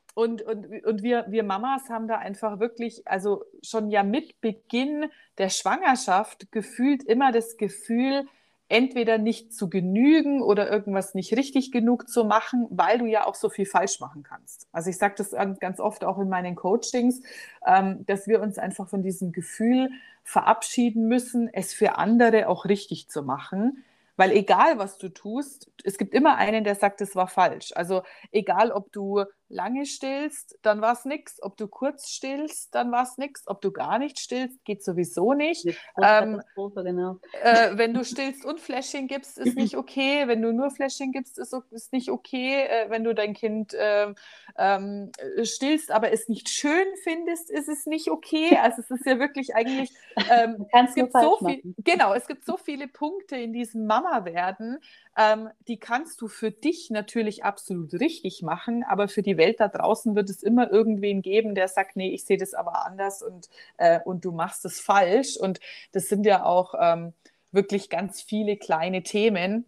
S1: und, und, und wir, wir Mamas haben da einfach wirklich, also schon ja mit Beginn der Schwangerschaft gefühlt immer das Gefühl, entweder nicht zu genügen oder irgendwas nicht richtig genug zu machen, weil du ja auch so viel falsch machen kannst. Also ich sage das ganz oft auch in meinen Coachings, ähm, dass wir uns einfach von diesem Gefühl verabschieden müssen, es für andere auch richtig zu machen. Weil egal, was du tust, es gibt immer einen, der sagt, es war falsch. Also egal, ob du lange stillst, dann war es nichts. Ob du kurz stillst, dann war es nichts. Ob du gar nicht stillst, geht sowieso nicht. Ähm,
S2: Katastrophe, genau.
S1: äh, wenn du stillst und Fläschchen gibst, ist nicht okay. Wenn du nur Fläschchen gibst, ist, ist nicht okay. Äh, wenn du dein Kind äh, ähm, stillst, aber es nicht schön findest, ist es nicht okay. Also es ist ja wirklich eigentlich, ähm, es gibt so viel, genau, es gibt so viele Punkte in diesem Mama-Werden, ähm, die kannst du für dich natürlich absolut richtig machen, aber für die Welt da draußen wird es immer irgendwen geben, der sagt, nee, ich sehe das aber anders und, äh, und du machst es falsch. Und das sind ja auch ähm, wirklich ganz viele kleine Themen,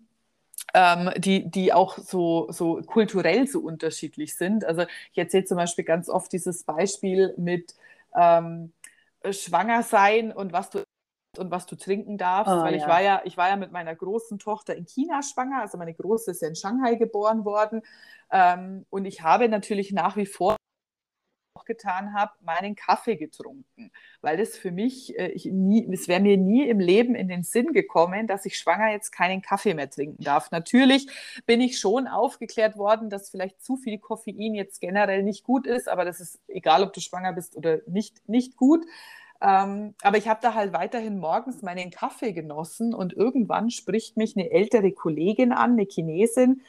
S1: ähm, die, die auch so, so kulturell so unterschiedlich sind. Also ich erzähle zum Beispiel ganz oft dieses Beispiel mit ähm, schwanger sein und was du und was du trinken darfst, oh, weil ja. ich war ja, ich war ja mit meiner großen Tochter in China schwanger, also meine Große ist ja in Shanghai geboren worden, ähm, und ich habe natürlich nach wie vor auch getan habe, meinen Kaffee getrunken, weil das für mich, äh, ich nie, es wäre mir nie im Leben in den Sinn gekommen, dass ich schwanger jetzt keinen Kaffee mehr trinken darf. Natürlich bin ich schon aufgeklärt worden, dass vielleicht zu viel Koffein jetzt generell nicht gut ist, aber das ist egal, ob du schwanger bist oder nicht, nicht gut. Ähm, aber ich habe da halt weiterhin morgens meinen Kaffee genossen und irgendwann spricht mich eine ältere Kollegin an, eine Chinesin,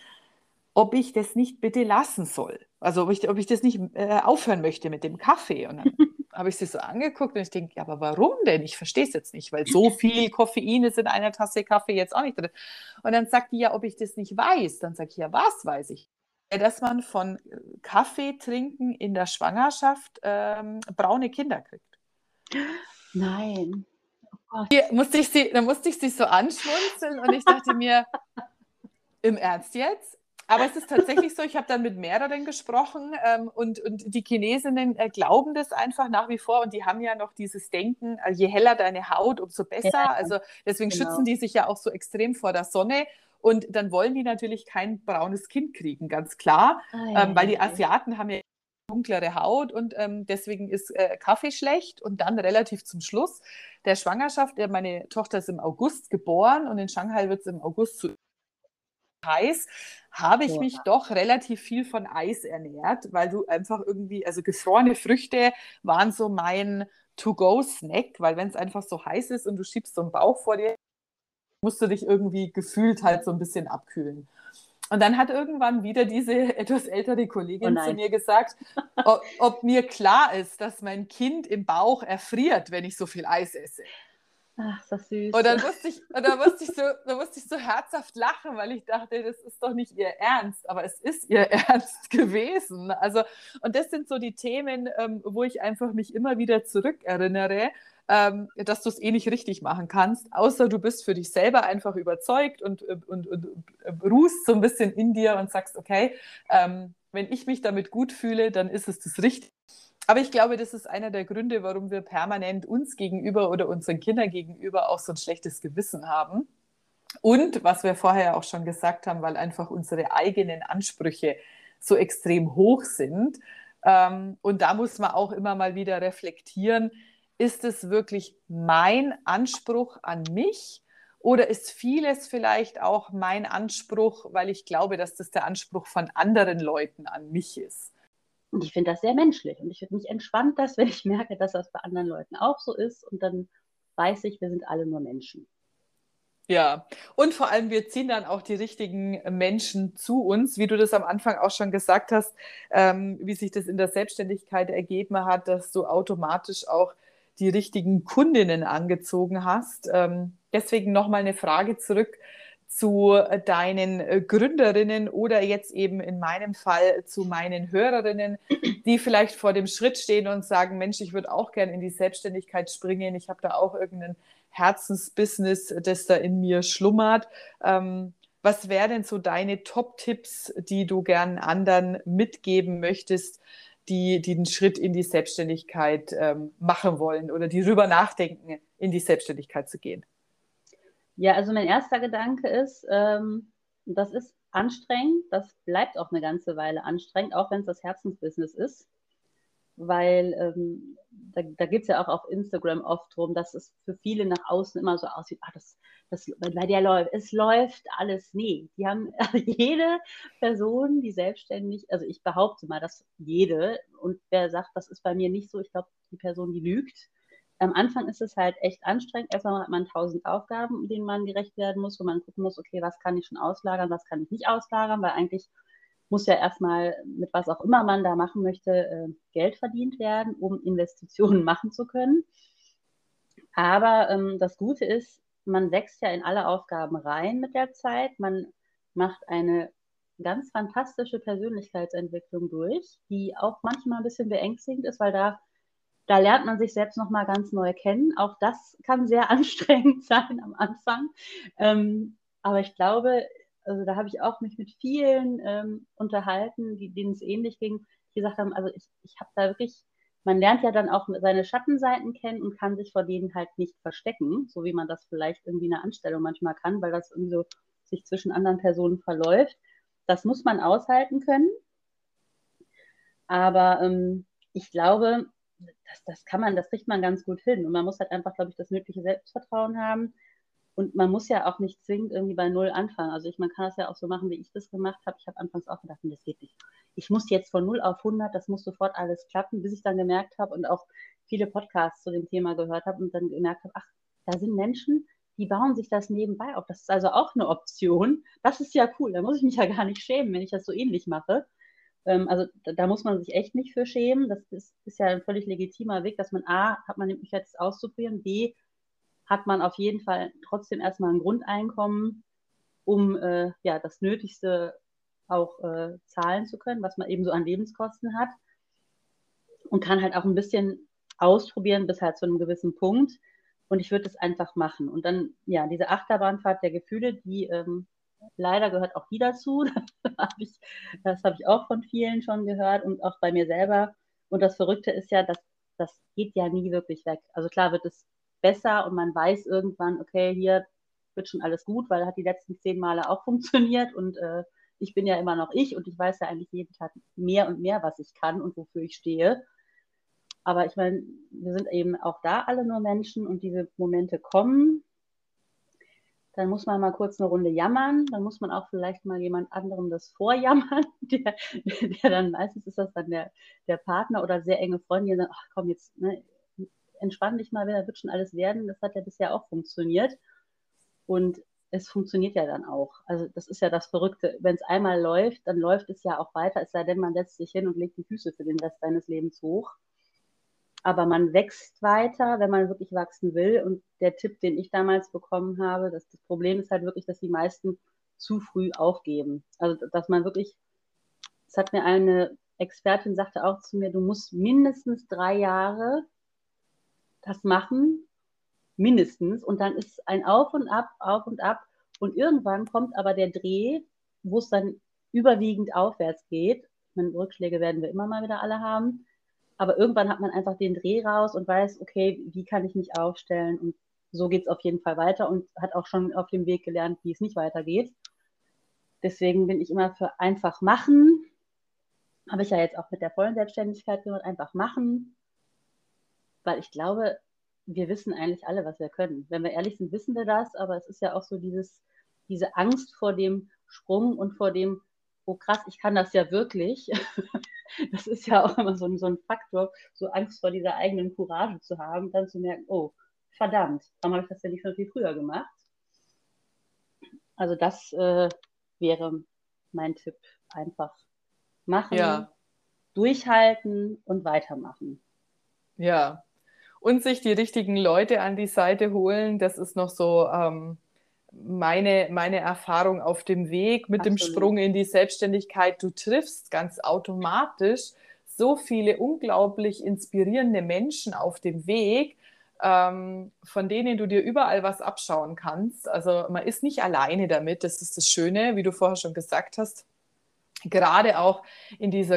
S1: ob ich das nicht bitte lassen soll. Also ob ich, ob ich das nicht äh, aufhören möchte mit dem Kaffee. Und dann habe ich sie so angeguckt und ich denke, ja, aber warum denn? Ich verstehe es jetzt nicht, weil so viel Koffein ist in einer Tasse Kaffee jetzt auch nicht drin. Und dann sagt die ja, ob ich das nicht weiß. Dann sage ich, ja, was weiß ich? Dass man von Kaffee trinken in der Schwangerschaft ähm, braune Kinder kriegt.
S2: Nein.
S1: Oh Gott. Hier musste ich sie, da musste ich sie so anschmunzeln und ich dachte mir, im Ernst jetzt? Aber es ist tatsächlich so, ich habe dann mit mehreren gesprochen ähm, und, und die Chinesinnen äh, glauben das einfach nach wie vor und die haben ja noch dieses Denken, äh, je heller deine Haut, umso besser. Ja, also deswegen genau. schützen die sich ja auch so extrem vor der Sonne und dann wollen die natürlich kein braunes Kind kriegen, ganz klar, ah, ja, ähm, weil die Asiaten haben ja dunklere Haut und ähm, deswegen ist äh, Kaffee schlecht und dann relativ zum Schluss der Schwangerschaft, äh, meine Tochter ist im August geboren und in Shanghai wird es im August zu heiß, habe ich mich doch relativ viel von Eis ernährt, weil du einfach irgendwie, also gefrorene Früchte waren so mein To-Go-Snack, weil wenn es einfach so heiß ist und du schiebst so einen Bauch vor dir, musst du dich irgendwie gefühlt halt so ein bisschen abkühlen. Und dann hat irgendwann wieder diese etwas ältere Kollegin oh zu mir gesagt, ob, ob mir klar ist, dass mein Kind im Bauch erfriert, wenn ich so viel Eis esse.
S2: Ach, so süß.
S1: Und dann musste ich, und dann musste ich, so, dann musste ich so herzhaft lachen, weil ich dachte, das ist doch nicht ihr Ernst, aber es ist ihr Ernst gewesen. Also, und das sind so die Themen, ähm, wo ich einfach mich immer wieder zurückerinnere, ähm, dass du es eh nicht richtig machen kannst, außer du bist für dich selber einfach überzeugt und, und, und, und ruhst so ein bisschen in dir und sagst, okay, ähm, wenn ich mich damit gut fühle, dann ist es das Richtige. Aber ich glaube, das ist einer der Gründe, warum wir permanent uns gegenüber oder unseren Kindern gegenüber auch so ein schlechtes Gewissen haben. Und was wir vorher auch schon gesagt haben, weil einfach unsere eigenen Ansprüche so extrem hoch sind. Ähm, und da muss man auch immer mal wieder reflektieren, ist es wirklich mein Anspruch an mich? Oder ist vieles vielleicht auch mein Anspruch, weil ich glaube, dass das der Anspruch von anderen Leuten an mich ist?
S2: Und ich finde das sehr menschlich. Und ich finde mich entspannt, dass, wenn ich merke, dass das bei anderen Leuten auch so ist. Und dann weiß ich, wir sind alle nur Menschen.
S1: Ja, und vor allem, wir ziehen dann auch die richtigen Menschen zu uns, wie du das am Anfang auch schon gesagt hast, ähm, wie sich das in der Selbstständigkeit ergeben hat, dass du automatisch auch die richtigen Kundinnen angezogen hast. Ähm, deswegen nochmal eine Frage zurück zu deinen Gründerinnen oder jetzt eben in meinem Fall zu meinen Hörerinnen, die vielleicht vor dem Schritt stehen und sagen, Mensch, ich würde auch gerne in die Selbstständigkeit springen, ich habe da auch irgendeinen Herzensbusiness, das da in mir schlummert. Ähm, Was wären denn so deine Top-Tipps, die du gern anderen mitgeben möchtest, die, die den Schritt in die Selbstständigkeit ähm, machen wollen oder die drüber nachdenken, in die Selbstständigkeit zu gehen?
S2: Ja, also mein erster Gedanke ist, ähm, das ist anstrengend, das bleibt auch eine ganze Weile anstrengend, auch wenn es das Herzensbusiness ist, weil ähm, da, da geht es ja auch auf Instagram oft drum, dass es für viele nach außen immer so aussieht, ach, das, das, bei der läuft, es läuft alles. Nee, die haben also jede Person, die selbstständig, also ich behaupte mal, dass jede, und wer sagt, das ist bei mir nicht so, ich glaube, die Person, die lügt. Am Anfang ist es halt echt anstrengend. Erstmal hat man tausend Aufgaben, denen man gerecht werden muss, wo man gucken muss, okay, was kann ich schon auslagern, was kann ich nicht auslagern, weil eigentlich muss ja erstmal mit was auch immer man da machen möchte, äh, Geld verdient werden, um Investitionen machen zu können. Aber ähm, das Gute ist, man wächst ja in alle Aufgaben rein mit der Zeit. Man macht eine ganz fantastische Persönlichkeitsentwicklung durch, die auch manchmal ein bisschen beängstigend ist, weil da, da lernt man sich selbst nochmal ganz neu kennen. Auch das kann sehr anstrengend sein am Anfang. Ähm, aber ich glaube, also da habe ich auch mich mit vielen ähm, unterhalten, die, denen es ähnlich ging, die gesagt haben, also ich, ich habe da wirklich, man lernt ja dann auch seine Schattenseiten kennen und kann sich vor denen halt nicht verstecken, so wie man das vielleicht irgendwie in einer Anstellung manchmal kann, weil das irgendwie so sich zwischen anderen Personen verläuft. Das muss man aushalten können. Aber ähm, ich glaube, das, das kann man, das kriegt man ganz gut hin. Und man muss halt einfach, glaube ich, das nötige Selbstvertrauen haben. Und man muss ja auch nicht zwingend irgendwie bei Null anfangen. Also ich, man kann das ja auch so machen, wie ich das gemacht habe. Ich habe anfangs auch gedacht, das geht nicht. Ich muss jetzt von null auf hundert, das muss sofort alles klappen, bis ich dann gemerkt habe und auch viele Podcasts zu dem Thema gehört habe und dann gemerkt habe, ach, da sind Menschen, die bauen sich das nebenbei auf. Das ist also auch eine Option. Das ist ja cool. Da muss ich mich ja gar nicht schämen, wenn ich das so ähnlich mache. Ähm, also da, da, muss man sich echt nicht für schämen. Das ist, ist ja ein völlig legitimer Weg, dass man A, hat man die Möglichkeit, es auszuprobieren, B, hat man auf jeden Fall trotzdem erstmal ein Grundeinkommen, um äh, ja, das Nötigste auch äh, zahlen zu können, was man eben so an Lebenskosten hat. Und kann halt auch ein bisschen ausprobieren bis halt zu einem gewissen Punkt. Und ich würde es einfach machen. Und dann, ja, diese Achterbahnfahrt der Gefühle, die ähm, leider gehört auch die dazu. Das habe ich, das hab ich auch von vielen schon gehört und auch bei mir selber. Und das Verrückte ist ja, dass das geht ja nie wirklich weg. Also klar wird es besser und man weiß irgendwann, okay, hier wird schon alles gut, weil hat die letzten zehn Male auch funktioniert und äh, ich bin ja immer noch ich und ich weiß ja eigentlich jeden Tag mehr und mehr, was ich kann und wofür ich stehe. Aber ich meine, wir sind eben auch da alle nur Menschen und diese Momente kommen. Dann muss man mal kurz eine Runde jammern. Dann muss man auch vielleicht mal jemand anderem das vorjammern. Der, der dann, meistens ist das dann der, der Partner oder sehr enge Freunde, die sagen, ach komm, jetzt ne, entspann dich mal wieder, wird schon alles werden. Das hat ja bisher auch funktioniert. Und es funktioniert ja dann auch. Also das ist ja das Verrückte. Wenn es einmal läuft, dann läuft es ja auch weiter. Es sei denn, man setzt sich hin und legt die Füße für den Rest seines Lebens hoch. Aber man wächst weiter, wenn man wirklich wachsen will. Und der Tipp, den ich damals bekommen habe, dass das Problem ist halt wirklich, dass die meisten zu früh aufgeben. Also, dass man wirklich, das hat mir eine Expertin sagte auch zu mir, du musst mindestens drei Jahre das machen, mindestens. Und dann ist ein Auf und Ab, Auf und Ab. Und irgendwann kommt aber der Dreh, wo es dann überwiegend aufwärts geht. Ich meine, Rückschläge werden wir immer mal wieder alle haben. Aber irgendwann hat man einfach den Dreh raus und weiß, okay, wie kann ich mich aufstellen? Und so geht es auf jeden Fall weiter und hat auch schon auf dem Weg gelernt, wie es nicht weitergeht. Deswegen bin ich immer für einfach machen. Habe ich ja jetzt auch mit der vollen Selbstständigkeit gemacht, einfach machen. Weil ich glaube, wir wissen eigentlich alle, was wir können. Wenn wir ehrlich sind, wissen wir das, aber es ist ja auch so dieses, diese Angst vor dem Sprung und vor dem, oh krass, ich kann das ja wirklich. Das ist ja auch immer so ein, so ein Faktor, so Angst vor dieser eigenen Courage zu haben, dann zu merken, oh, verdammt, warum habe ich das denn nicht schon viel früher gemacht? Also das äh, wäre mein Tipp, einfach machen,
S1: Ja,
S2: durchhalten und weitermachen.
S1: ja. Und sich die richtigen Leute an die Seite holen, das ist noch so ähm, meine, meine Erfahrung auf dem Weg mit dem
S2: Absolut.
S1: Sprung in die Selbstständigkeit. Du triffst ganz automatisch so viele unglaublich inspirierende Menschen auf dem Weg, ähm, von denen du dir überall was abschauen kannst. Also man ist nicht alleine damit, das ist das Schöne, wie du vorher schon gesagt hast. Gerade auch in dieser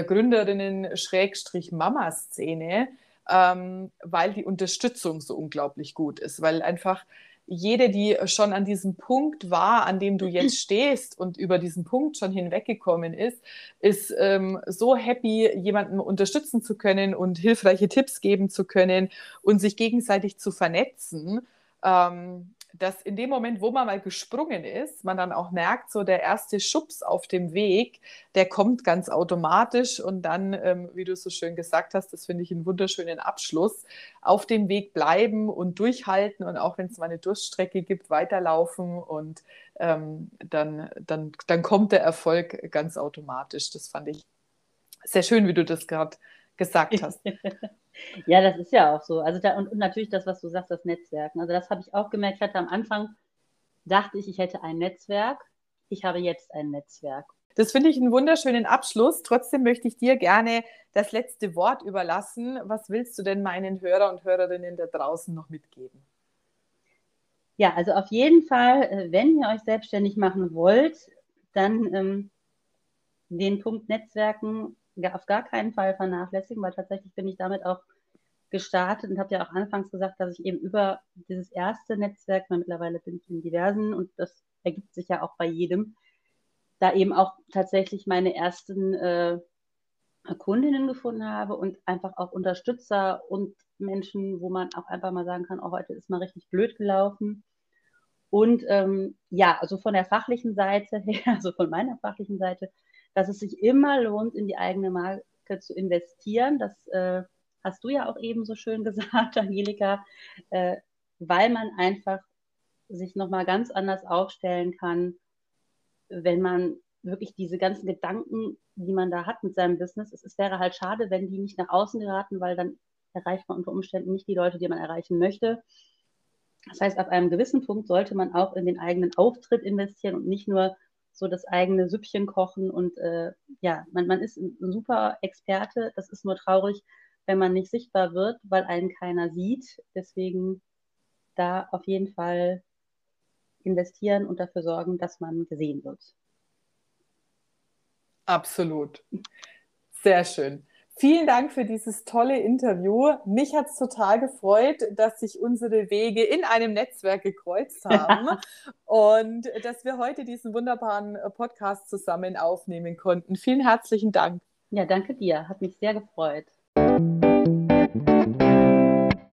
S1: Gründerinnen-Mama-Szene, ähm, weil die Unterstützung so unglaublich gut ist, weil einfach jede, die schon an diesem Punkt war, an dem du jetzt stehst und über diesen Punkt schon hinweggekommen ist, ist ähm, so happy, jemanden unterstützen zu können und hilfreiche Tipps geben zu können und sich gegenseitig zu vernetzen, ähm, dass in dem Moment, wo man mal gesprungen ist, man dann auch merkt, so der erste Schubs auf dem Weg, der kommt ganz automatisch und dann, ähm, wie du so schön gesagt hast, das finde ich einen wunderschönen Abschluss, auf dem Weg bleiben und durchhalten und auch wenn es mal eine Durststrecke gibt, weiterlaufen und ähm, dann, dann, dann kommt der Erfolg ganz automatisch. Das fand ich sehr schön, wie du das gerade gesagt hast.
S2: Ja, das ist ja auch so. Also da, und, und natürlich das, was du sagst, das Netzwerken. Also das habe ich auch gemerkt. Ich hatte am Anfang, dachte ich, ich hätte ein Netzwerk. Ich habe jetzt ein Netzwerk.
S1: Das finde ich einen wunderschönen Abschluss. Trotzdem möchte ich dir gerne das letzte Wort überlassen. Was willst du denn meinen Hörer und Hörerinnen da draußen noch mitgeben?
S2: Ja, also auf jeden Fall, wenn ihr euch selbstständig machen wollt, dann ähm, den Punkt Netzwerken auf gar keinen Fall vernachlässigen, weil tatsächlich bin ich damit auch gestartet und habe ja auch anfangs gesagt, dass ich eben über dieses erste Netzwerk, weil mittlerweile bin ich in diversen und das ergibt sich ja auch bei jedem, da eben auch tatsächlich meine ersten äh, Kundinnen gefunden habe und einfach auch Unterstützer und Menschen, wo man auch einfach mal sagen kann, oh, heute ist mal richtig blöd gelaufen. Und ähm, ja, also von der fachlichen Seite her, also von meiner fachlichen Seite, dass es sich immer lohnt, in die eigene Marke zu investieren. Das äh, hast du ja auch eben so schön gesagt, Angelika, äh, weil man einfach sich nochmal ganz anders aufstellen kann, wenn man wirklich diese ganzen Gedanken, die man da hat mit seinem Business, es, es wäre halt schade, wenn die nicht nach außen geraten, weil dann erreicht man unter Umständen nicht die Leute, die man erreichen möchte. Das heißt, ab einem gewissen Punkt sollte man auch in den eigenen Auftritt investieren und nicht nur so das eigene Süppchen kochen. Und äh, ja, man, man ist ein super Experte. Das ist nur traurig, wenn man nicht sichtbar wird, weil einen keiner sieht. Deswegen da auf jeden Fall investieren und dafür sorgen, dass man gesehen wird.
S1: Absolut. Sehr schön. Vielen Dank für dieses tolle Interview. Mich hat es total gefreut, dass sich unsere Wege in einem Netzwerk gekreuzt haben und dass wir heute diesen wunderbaren Podcast zusammen aufnehmen konnten. Vielen herzlichen Dank.
S2: Ja, danke dir. Hat mich sehr gefreut.